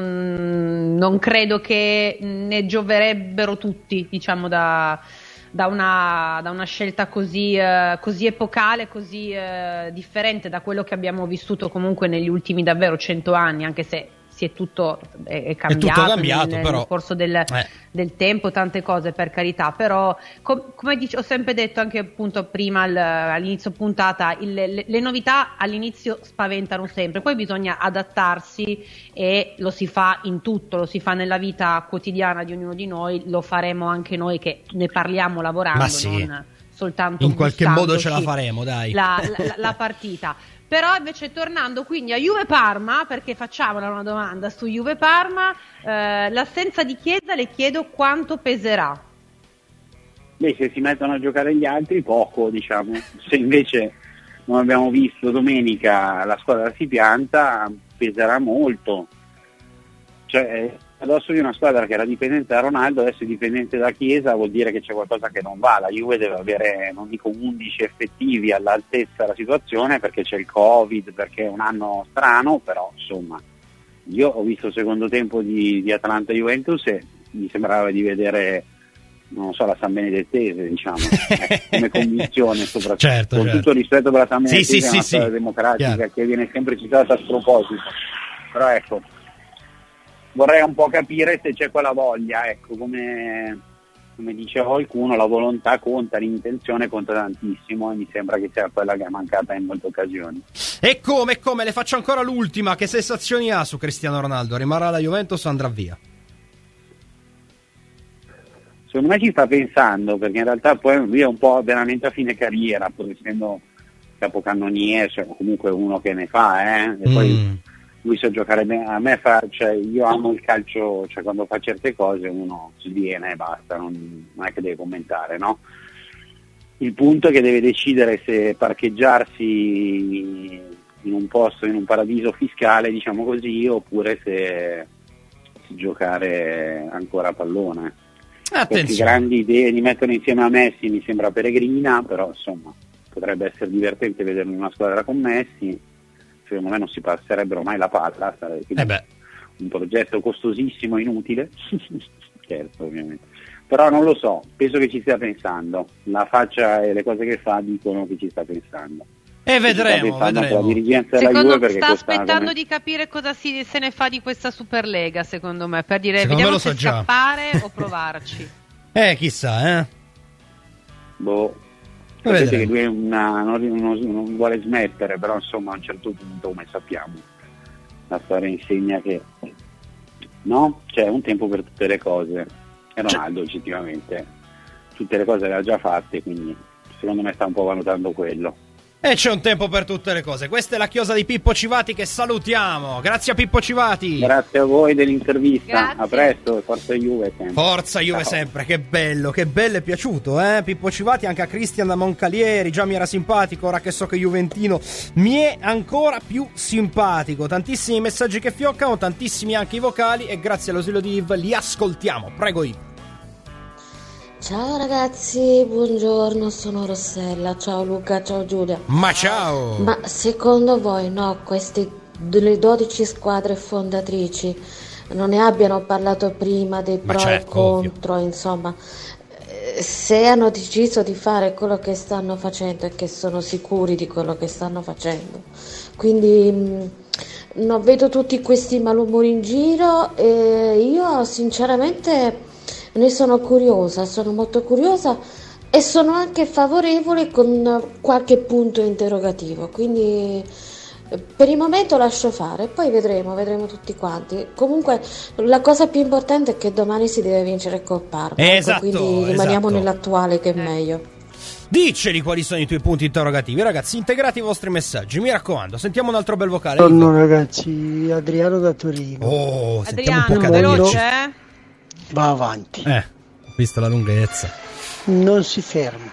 [SPEAKER 3] non, non credo che ne gioverebbero tutti, diciamo, da, da, una, da una scelta così, eh, così epocale, così eh, differente da quello che abbiamo vissuto comunque negli ultimi davvero cento anni, anche se si è tutto è, è cambiato,
[SPEAKER 2] è tutto cambiato
[SPEAKER 3] nel,
[SPEAKER 2] però.
[SPEAKER 3] nel corso del,
[SPEAKER 2] eh.
[SPEAKER 3] del tempo, tante cose per carità, però com, come dice, ho sempre detto anche appunto prima al, all'inizio puntata, il, le, le novità all'inizio spaventano sempre, poi bisogna adattarsi e lo si fa in tutto, lo si fa nella vita quotidiana di ognuno di noi, lo faremo anche noi che ne parliamo lavorando,
[SPEAKER 2] ma sì,
[SPEAKER 3] non soltanto
[SPEAKER 2] in qualche modo ce la faremo, dai,
[SPEAKER 3] la, la, la partita. Però invece tornando quindi a Juve-Parma, perché facciamola una domanda su Juve-Parma, eh, l'assenza di Chiesa le chiedo quanto peserà.
[SPEAKER 7] Beh, se si mettono a giocare gli altri, poco, diciamo. Se invece non abbiamo visto domenica la squadra si pianta, peserà molto. Cioè, adesso di una squadra che era dipendente da Ronaldo, adesso è dipendente da Chiesa, vuol dire che c'è qualcosa che non va. La Juve deve avere, non dico undici effettivi all'altezza della situazione, perché c'è il Covid, perché è un anno strano, però insomma, io ho visto il secondo tempo di, di Atalanta-Juventus e mi sembrava di vedere, non so, la San Benedettese, diciamo, eh, come convinzione, soprattutto,
[SPEAKER 2] certo,
[SPEAKER 7] con
[SPEAKER 2] certo.
[SPEAKER 7] tutto il rispetto per la San Benedettese,
[SPEAKER 2] Sì, sì,
[SPEAKER 7] è una
[SPEAKER 2] sì,
[SPEAKER 7] storia
[SPEAKER 2] sì.
[SPEAKER 7] democratica
[SPEAKER 2] Chiaro.
[SPEAKER 7] che viene sempre citata a sproposito, però ecco, vorrei un po' capire se c'è quella voglia, ecco, come, come diceva qualcuno, la volontà conta, l'intenzione conta tantissimo, e mi sembra che sia quella che è mancata in molte occasioni.
[SPEAKER 2] E come, e come, le faccio ancora l'ultima, che sensazioni ha su Cristiano Ronaldo? Rimarrà alla Juventus o andrà via?
[SPEAKER 7] Secondo me ci sta pensando, perché in realtà poi lui è un po' veramente a fine carriera, pur essendo capocannoniere, cioè comunque uno che ne fa, eh? E
[SPEAKER 2] Mm.
[SPEAKER 7] poi lui sa giocare bene. A me fa, cioè io amo il calcio, cioè quando fa certe cose uno si viene e basta, non, non è che deve commentare, no? Il punto è che deve decidere se parcheggiarsi in un posto, in un paradiso fiscale, diciamo così, oppure se, se giocare ancora a pallone. Queste
[SPEAKER 2] Attenzione.
[SPEAKER 7] grandi idee di metterlo insieme a Messi mi sembra peregrina, però insomma potrebbe essere divertente vederlo in una squadra con Messi. Secondo me non si passerebbero mai la palla, sarebbe
[SPEAKER 2] Eh beh.
[SPEAKER 7] un progetto costosissimo, inutile. Scherzo, ovviamente, però non lo so, penso che ci stia pensando, la faccia e le cose che fa dicono che ci sta pensando.
[SPEAKER 2] E
[SPEAKER 7] Ci sta
[SPEAKER 2] vedremo,
[SPEAKER 7] pensando
[SPEAKER 2] vedremo.
[SPEAKER 7] con la dirigenza della
[SPEAKER 3] Secondo
[SPEAKER 7] Juve,
[SPEAKER 3] me
[SPEAKER 7] perché
[SPEAKER 3] sta
[SPEAKER 7] costa
[SPEAKER 3] aspettando
[SPEAKER 7] come-
[SPEAKER 3] di capire cosa si, se ne fa di questa Superlega, secondo me, per dire
[SPEAKER 2] Secondo me
[SPEAKER 3] vediamo
[SPEAKER 2] lo
[SPEAKER 3] se
[SPEAKER 2] so già.
[SPEAKER 3] scappare o provarci.
[SPEAKER 2] Eh, chissà, eh.
[SPEAKER 7] boh,
[SPEAKER 2] Vedremo.
[SPEAKER 7] sapete che lui è una, non, non- non vuole smettere, però insomma a un certo punto, come sappiamo, la storia insegna che no, c'è un tempo per tutte le cose, e Ronaldo oggettivamente tutte le cose le ha già fatte, quindi secondo me sta un po' valutando quello.
[SPEAKER 2] E c'è un tempo per tutte le cose. Questa è la chiosa di Pippo Civati, che salutiamo. Grazie a Pippo Civati.
[SPEAKER 7] Grazie a voi dell'intervista,
[SPEAKER 3] Grazie.
[SPEAKER 7] a presto, forza Juve sempre.
[SPEAKER 2] Forza Juve
[SPEAKER 7] Ciao.
[SPEAKER 2] sempre, che bello, che bello, è piaciuto, eh? Pippo Civati, anche a Cristian da Moncalieri, già mi era simpatico, ora che so che è juventino mi è ancora più simpatico. Tantissimi messaggi che fioccano, tantissimi anche i vocali, e grazie all'ausilio di Yves li ascoltiamo. Prego Yves.
[SPEAKER 8] Ciao ragazzi, buongiorno, sono Rossella. Ciao Luca, ciao Giulia.
[SPEAKER 2] Ma ciao!
[SPEAKER 8] Ma secondo voi no, queste le dodici squadre fondatrici non ne abbiano parlato prima dei
[SPEAKER 2] Ma
[SPEAKER 8] pro
[SPEAKER 2] certo,
[SPEAKER 8] e contro, insomma, eh, se hanno deciso di fare quello che stanno facendo e che sono sicuri di quello che stanno facendo. Quindi mh, non vedo tutti questi malumori in giro e io sinceramente ne sono curiosa, sono molto curiosa e sono anche favorevole con qualche punto interrogativo, quindi eh, per il momento lascio fare, poi vedremo, vedremo tutti quanti. Comunque la cosa più importante è che domani si deve vincere col Parma, ecco,
[SPEAKER 2] Esatto,
[SPEAKER 8] quindi rimaniamo
[SPEAKER 2] esatto.
[SPEAKER 8] nell'attuale che è
[SPEAKER 3] Eh.
[SPEAKER 8] meglio.
[SPEAKER 2] Diceli quali sono i tuoi punti interrogativi, ragazzi, integrati i vostri messaggi, mi raccomando. Sentiamo un altro bel vocale.
[SPEAKER 9] Buongiorno ragazzi, Adriano da Torino.
[SPEAKER 2] Oh, sentiamo un po'
[SPEAKER 3] Adriano,
[SPEAKER 2] cadere.
[SPEAKER 3] veloce, eh?
[SPEAKER 9] Va avanti,
[SPEAKER 2] Eh, ho visto la lunghezza.
[SPEAKER 9] non si ferma.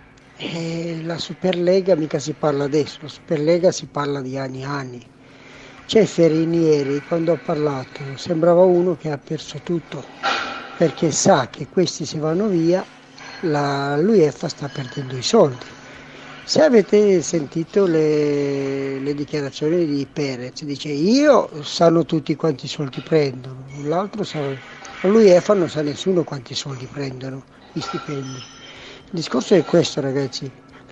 [SPEAKER 9] E la Superlega mica si parla adesso, la Superlega si parla di anni e anni. C'è Ferini ieri, quando ha parlato, sembrava uno che ha perso tutto, perché sa che questi se vanno via, la, l'UEFA sta perdendo i soldi. Se avete sentito le, le dichiarazioni di Perez, dice io sanno tutti quanti soldi prendono, l'altro sa, l'UEFA non sa nessuno quanti soldi prendono, gli stipendi. Il discorso è questo, ragazzi.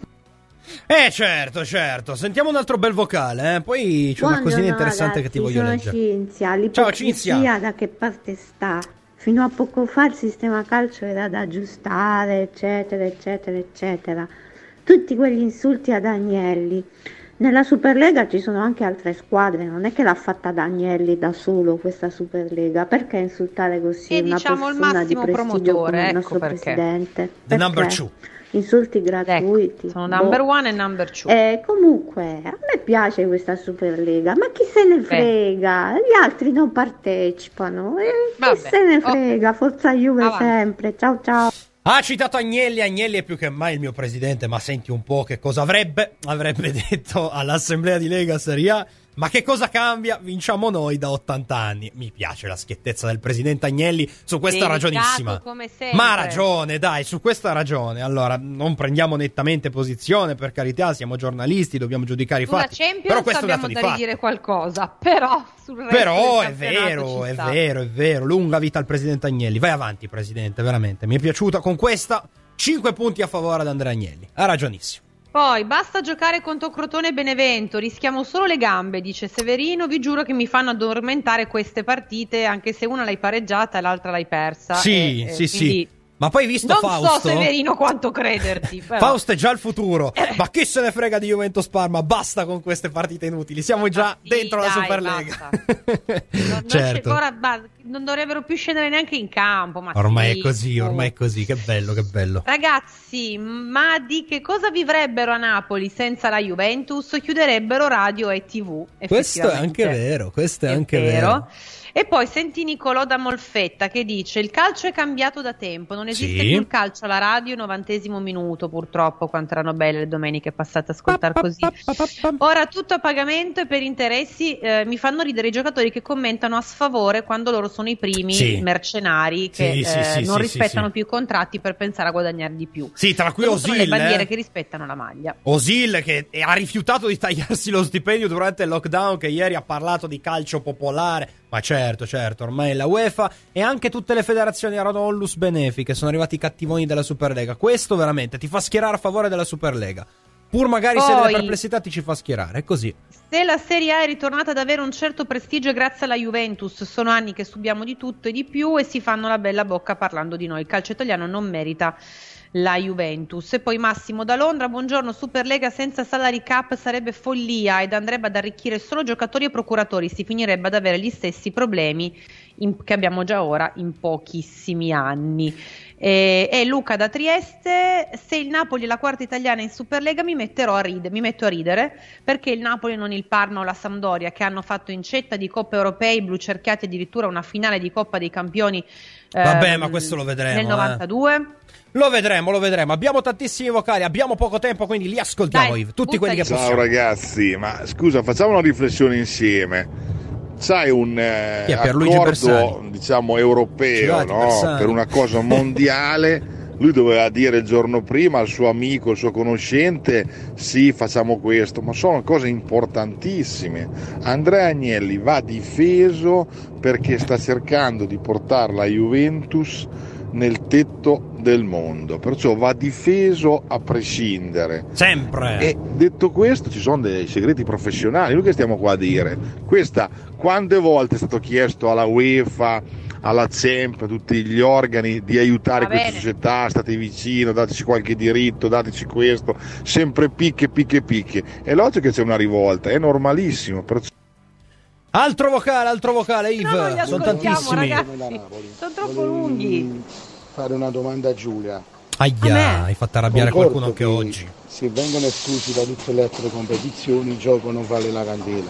[SPEAKER 2] Eh certo, certo. Sentiamo un altro bel vocale, eh. Poi c'è una cosina interessante che ti voglio
[SPEAKER 10] sono
[SPEAKER 2] leggere.
[SPEAKER 10] Cinzia.
[SPEAKER 2] Ciao,
[SPEAKER 10] L'ipocrisia
[SPEAKER 2] Cinzia.
[SPEAKER 10] da che parte sta? Fino a poco fa il sistema calcio era da aggiustare, eccetera, eccetera, eccetera. Tutti quegli insulti ad Agnelli. Nella Superlega ci sono anche altre squadre, non è che l'ha fatta da Agnelli da solo questa Superlega. Perché insultare così
[SPEAKER 3] E
[SPEAKER 10] una
[SPEAKER 3] diciamo il
[SPEAKER 10] persona di
[SPEAKER 3] massimo
[SPEAKER 10] prestigio
[SPEAKER 3] promotore,
[SPEAKER 10] come il
[SPEAKER 3] ecco
[SPEAKER 10] nostro
[SPEAKER 3] perché.
[SPEAKER 10] presidente?
[SPEAKER 2] The number
[SPEAKER 10] Perché?
[SPEAKER 2] two.
[SPEAKER 10] Insulti gratuiti.
[SPEAKER 3] Ecco, sono number
[SPEAKER 10] Boh.
[SPEAKER 3] one e number two.
[SPEAKER 10] Eh, comunque, a me piace questa Superlega, ma chi se ne frega? Gli altri non partecipano. Eh, chi
[SPEAKER 3] Vabbè.
[SPEAKER 10] se ne
[SPEAKER 3] Ok.
[SPEAKER 10] frega? Forza Juve
[SPEAKER 3] Avanti.
[SPEAKER 10] sempre. Ciao ciao.
[SPEAKER 2] Ha citato Agnelli, Agnelli è più che mai il mio presidente, ma senti un po' che cosa avrebbe, avrebbe detto all'assemblea di Lega Serie A. Ma che cosa cambia? Vinciamo noi da ottanta anni. Mi piace la schiettezza del presidente Agnelli su questa
[SPEAKER 3] Delicato
[SPEAKER 2] ragionissima.
[SPEAKER 3] come sempre.
[SPEAKER 2] Ma ha ragione, dai, su questa ragione. Allora, non prendiamo nettamente posizione, per carità, siamo giornalisti, dobbiamo giudicare i
[SPEAKER 3] Sulla
[SPEAKER 2] fatti.
[SPEAKER 3] Champions
[SPEAKER 2] Però questo è un dato
[SPEAKER 3] abbiamo
[SPEAKER 2] di
[SPEAKER 3] da
[SPEAKER 2] fatto.
[SPEAKER 3] ridire qualcosa, però sul resto
[SPEAKER 2] Però
[SPEAKER 3] del
[SPEAKER 2] è
[SPEAKER 3] campionato
[SPEAKER 2] vero,
[SPEAKER 3] ci
[SPEAKER 2] è
[SPEAKER 3] sta.
[SPEAKER 2] vero, è vero. Lunga vita al presidente Agnelli. Vai avanti, presidente, veramente. Mi è piaciuta con questa. cinque punti a favore ad Andrea Agnelli. Ha ragionissimo.
[SPEAKER 3] Poi, basta giocare contro Crotone e Benevento, rischiamo solo le gambe, dice Severino, vi giuro che mi fanno addormentare queste partite, anche se una l'hai pareggiata e l'altra l'hai persa.
[SPEAKER 2] Sì,
[SPEAKER 3] e,
[SPEAKER 2] sì,
[SPEAKER 3] e
[SPEAKER 2] sì.
[SPEAKER 3] quindi...
[SPEAKER 2] Ma poi visto
[SPEAKER 3] non
[SPEAKER 2] Fausto...
[SPEAKER 3] so, Severino, quanto crederti. Però.
[SPEAKER 2] Fausto è già il futuro. Ma chi se ne frega di Juventus Parma? Basta con queste partite inutili. Siamo già
[SPEAKER 3] sì,
[SPEAKER 2] dentro
[SPEAKER 3] dai,
[SPEAKER 2] la Superlega.
[SPEAKER 3] non, non
[SPEAKER 2] certo.
[SPEAKER 3] Ora, ma, non dovrebbero più scendere neanche in campo. Ma
[SPEAKER 2] Ormai
[SPEAKER 3] sì,
[SPEAKER 2] è così, ormai è così. Che bello, che bello.
[SPEAKER 3] Ragazzi, ma di che cosa vivrebbero a Napoli senza la Juventus? Chiuderebbero radio e tivù.
[SPEAKER 2] Questo è anche vero. Questo è, è anche vero. vero.
[SPEAKER 3] E poi senti Nicolò da Molfetta che dice: il calcio è cambiato da tempo, non esiste
[SPEAKER 2] sì.
[SPEAKER 3] più il calcio alla radio, novantesimo minuto, purtroppo. Quanto erano belle le domeniche passate a ascoltare così. Ora tutto a pagamento e per interessi. Eh, mi fanno ridere i giocatori che commentano a sfavore quando loro sono i primi sì. mercenari che
[SPEAKER 2] sì,
[SPEAKER 3] eh,
[SPEAKER 2] sì, sì,
[SPEAKER 3] non
[SPEAKER 2] sì,
[SPEAKER 3] rispettano
[SPEAKER 2] sì.
[SPEAKER 3] più i contratti per pensare a guadagnare di più.
[SPEAKER 2] Sì, tra cui
[SPEAKER 3] sono
[SPEAKER 2] Osil,
[SPEAKER 3] le bandiere
[SPEAKER 2] eh?
[SPEAKER 3] che rispettano la maglia.
[SPEAKER 2] Osil che ha rifiutato di tagliarsi lo stipendio durante il lockdown, che ieri ha parlato di calcio popolare. Ma certo, certo, ormai la UEFA e anche tutte le federazioni erano onlus benefiche, sono arrivati i cattivoni della Superlega. Questo veramente ti fa schierare a favore della Superlega. Pur magari
[SPEAKER 3] Poi,
[SPEAKER 2] se delle perplessità ti ci fa schierare, è così.
[SPEAKER 3] Se la Serie A è ritornata ad avere un certo prestigio grazie alla Juventus, sono anni che subiamo di tutto e di più e si fanno la bella bocca parlando di noi. Il calcio italiano non merita la Juventus. E poi Massimo da Londra: buongiorno, Superlega senza salary cap sarebbe follia ed andrebbe ad arricchire solo giocatori e procuratori, si finirebbe ad avere gli stessi problemi in, che abbiamo già ora in pochissimi anni. E, e Luca da Trieste: se il Napoli è la quarta italiana in Superlega mi metterò a ridere, mi metto a ridere perché il Napoli, non il Parma o la Sampdoria, che hanno fatto incetta di Coppe Europee, blu cerchiati addirittura una finale di Coppa dei Campioni.
[SPEAKER 2] Vabbè,
[SPEAKER 3] ehm,
[SPEAKER 2] ma questo lo vedremo
[SPEAKER 3] nel novantadue.
[SPEAKER 2] Eh. Lo vedremo, lo vedremo. Abbiamo tantissimi vocali, abbiamo poco tempo, quindi li ascoltiamo.
[SPEAKER 3] Dai,
[SPEAKER 2] Yves, tutti quelli che
[SPEAKER 11] Ciao
[SPEAKER 2] possiamo.
[SPEAKER 11] ragazzi, ma scusa, facciamo una riflessione insieme. Sai, un eh, accordo, diciamo, europeo, no? Per una cosa mondiale. Lui doveva dire il giorno prima al suo amico, al suo conoscente: sì, facciamo questo, ma sono cose importantissime. Andrea Agnelli va difeso perché sta cercando di portare la Juventus nel tetto del mondo, perciò va difeso a prescindere.
[SPEAKER 2] Sempre.
[SPEAKER 11] E detto questo, ci sono dei segreti professionali. Noi che stiamo qua a dire? Questa, quante volte è stato chiesto alla UEFA, alla Champions, a tutti gli organi di aiutare queste società, state vicino, dateci qualche diritto, dateci questo, sempre picche, picche, picche. È logico che c'è una rivolta, è normalissimo. Perciò...
[SPEAKER 2] Altro vocale, altro vocale, Yves.
[SPEAKER 3] No, no,
[SPEAKER 2] sono tantissimi.
[SPEAKER 3] Ragazzi, sono troppo lunghi.
[SPEAKER 4] Fare una domanda a Giulia.
[SPEAKER 2] Aia, hai fatto arrabbiare
[SPEAKER 4] Concordo
[SPEAKER 2] qualcuno anche
[SPEAKER 4] che
[SPEAKER 2] oggi.
[SPEAKER 4] Se vengono esclusi da tutte le altre competizioni, il gioco non vale la candela,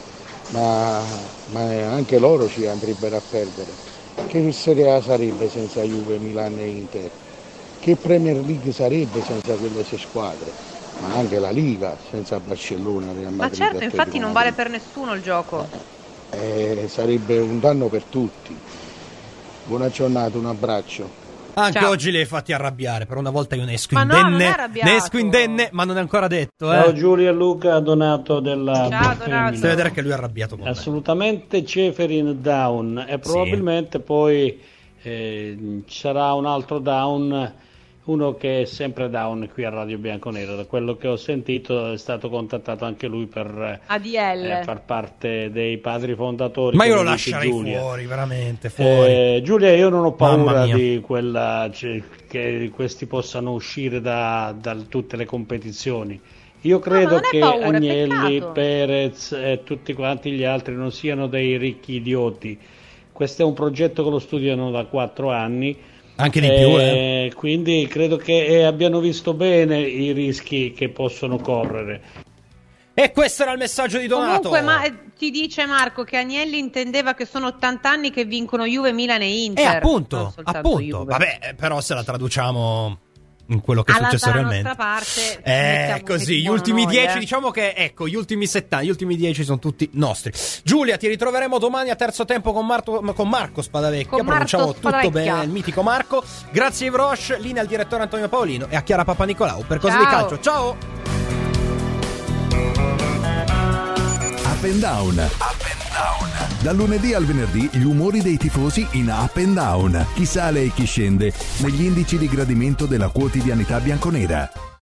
[SPEAKER 4] ma, ma anche loro ci andrebbero a perdere. Che Serie A sarebbe senza Juve, Milan e Inter? Che Premier League sarebbe senza quelle sei squadre? Ma anche la Liga senza Barcellona, Real Madrid.
[SPEAKER 3] Ma certo, infatti non vale per nessuno il gioco.
[SPEAKER 4] Eh, sarebbe un danno per tutti. Buona giornata, un abbraccio.
[SPEAKER 2] Anche
[SPEAKER 3] Ciao.
[SPEAKER 2] oggi li hai fatti arrabbiare. Per una volta io ne esco
[SPEAKER 3] Ma no, non è
[SPEAKER 2] indenne.
[SPEAKER 3] arrabbiato.
[SPEAKER 2] Ne esco indenne, ma non è ancora detto. Eh.
[SPEAKER 12] Ciao Giulia e Luca, Donato della
[SPEAKER 3] Ciao, Donato.
[SPEAKER 2] Stai a vedere che lui è arrabbiato con me.
[SPEAKER 12] Assolutamente Ceferin down e probabilmente poi eh, ci sarà un altro down, uno che è sempre down qui a Radio Bianconera. Da quello che ho sentito è stato contattato anche lui per
[SPEAKER 3] A D L.
[SPEAKER 12] eh, far parte dei padri fondatori.
[SPEAKER 2] Ma io lo
[SPEAKER 12] come dice
[SPEAKER 2] lascerei
[SPEAKER 12] Giulia.
[SPEAKER 2] fuori, veramente fuori.
[SPEAKER 12] Eh, Giulia, io non ho
[SPEAKER 2] Mamma
[SPEAKER 12] paura
[SPEAKER 2] mia.
[SPEAKER 12] di quella, cioè, che questi possano uscire da, da tutte le competizioni. Io credo
[SPEAKER 3] non è
[SPEAKER 12] che
[SPEAKER 3] paura, è
[SPEAKER 12] Agnelli,
[SPEAKER 3] peccato.
[SPEAKER 12] Perez e tutti quanti gli altri non siano dei ricchi idioti. Questo è un progetto che lo studiano da quattro anni.
[SPEAKER 2] Anche di più, eh.
[SPEAKER 12] Quindi credo che eh, abbiano visto bene i rischi che possono correre.
[SPEAKER 2] E questo era il messaggio di Donato.
[SPEAKER 3] Comunque, ma ti dice Marco che Agnelli intendeva che sono ottanta anni che vincono Juve, Milan e Inter.
[SPEAKER 2] E appunto, appunto.
[SPEAKER 3] Juve.
[SPEAKER 2] Vabbè, però se la traduciamo in quello che è
[SPEAKER 3] alla,
[SPEAKER 2] successo
[SPEAKER 3] dalla
[SPEAKER 2] realmente.
[SPEAKER 3] Parte,
[SPEAKER 2] eh, così, gli ultimi
[SPEAKER 3] noi,
[SPEAKER 2] dieci,
[SPEAKER 3] eh.
[SPEAKER 2] diciamo che, ecco, gli ultimi settanta, gli ultimi dieci sono tutti nostri. Giulia, ti ritroveremo domani a terzo tempo con, Marto, con Marco Spadavecchia.
[SPEAKER 3] Con
[SPEAKER 2] Pronunciamo
[SPEAKER 3] Marco
[SPEAKER 2] tutto
[SPEAKER 3] Spadavecchia.
[SPEAKER 2] bene, il mitico Marco. Grazie Ivrosh, linea al direttore Antonio Paolino e a Chiara Papanicolau per Cose
[SPEAKER 3] Ciao.
[SPEAKER 2] di Calcio. Ciao!
[SPEAKER 1] Up and Down. Up and Down. Dal lunedì al venerdì gli umori dei tifosi in Up and Down. Chi sale e chi scende negli indici di gradimento della quotidianità bianconera.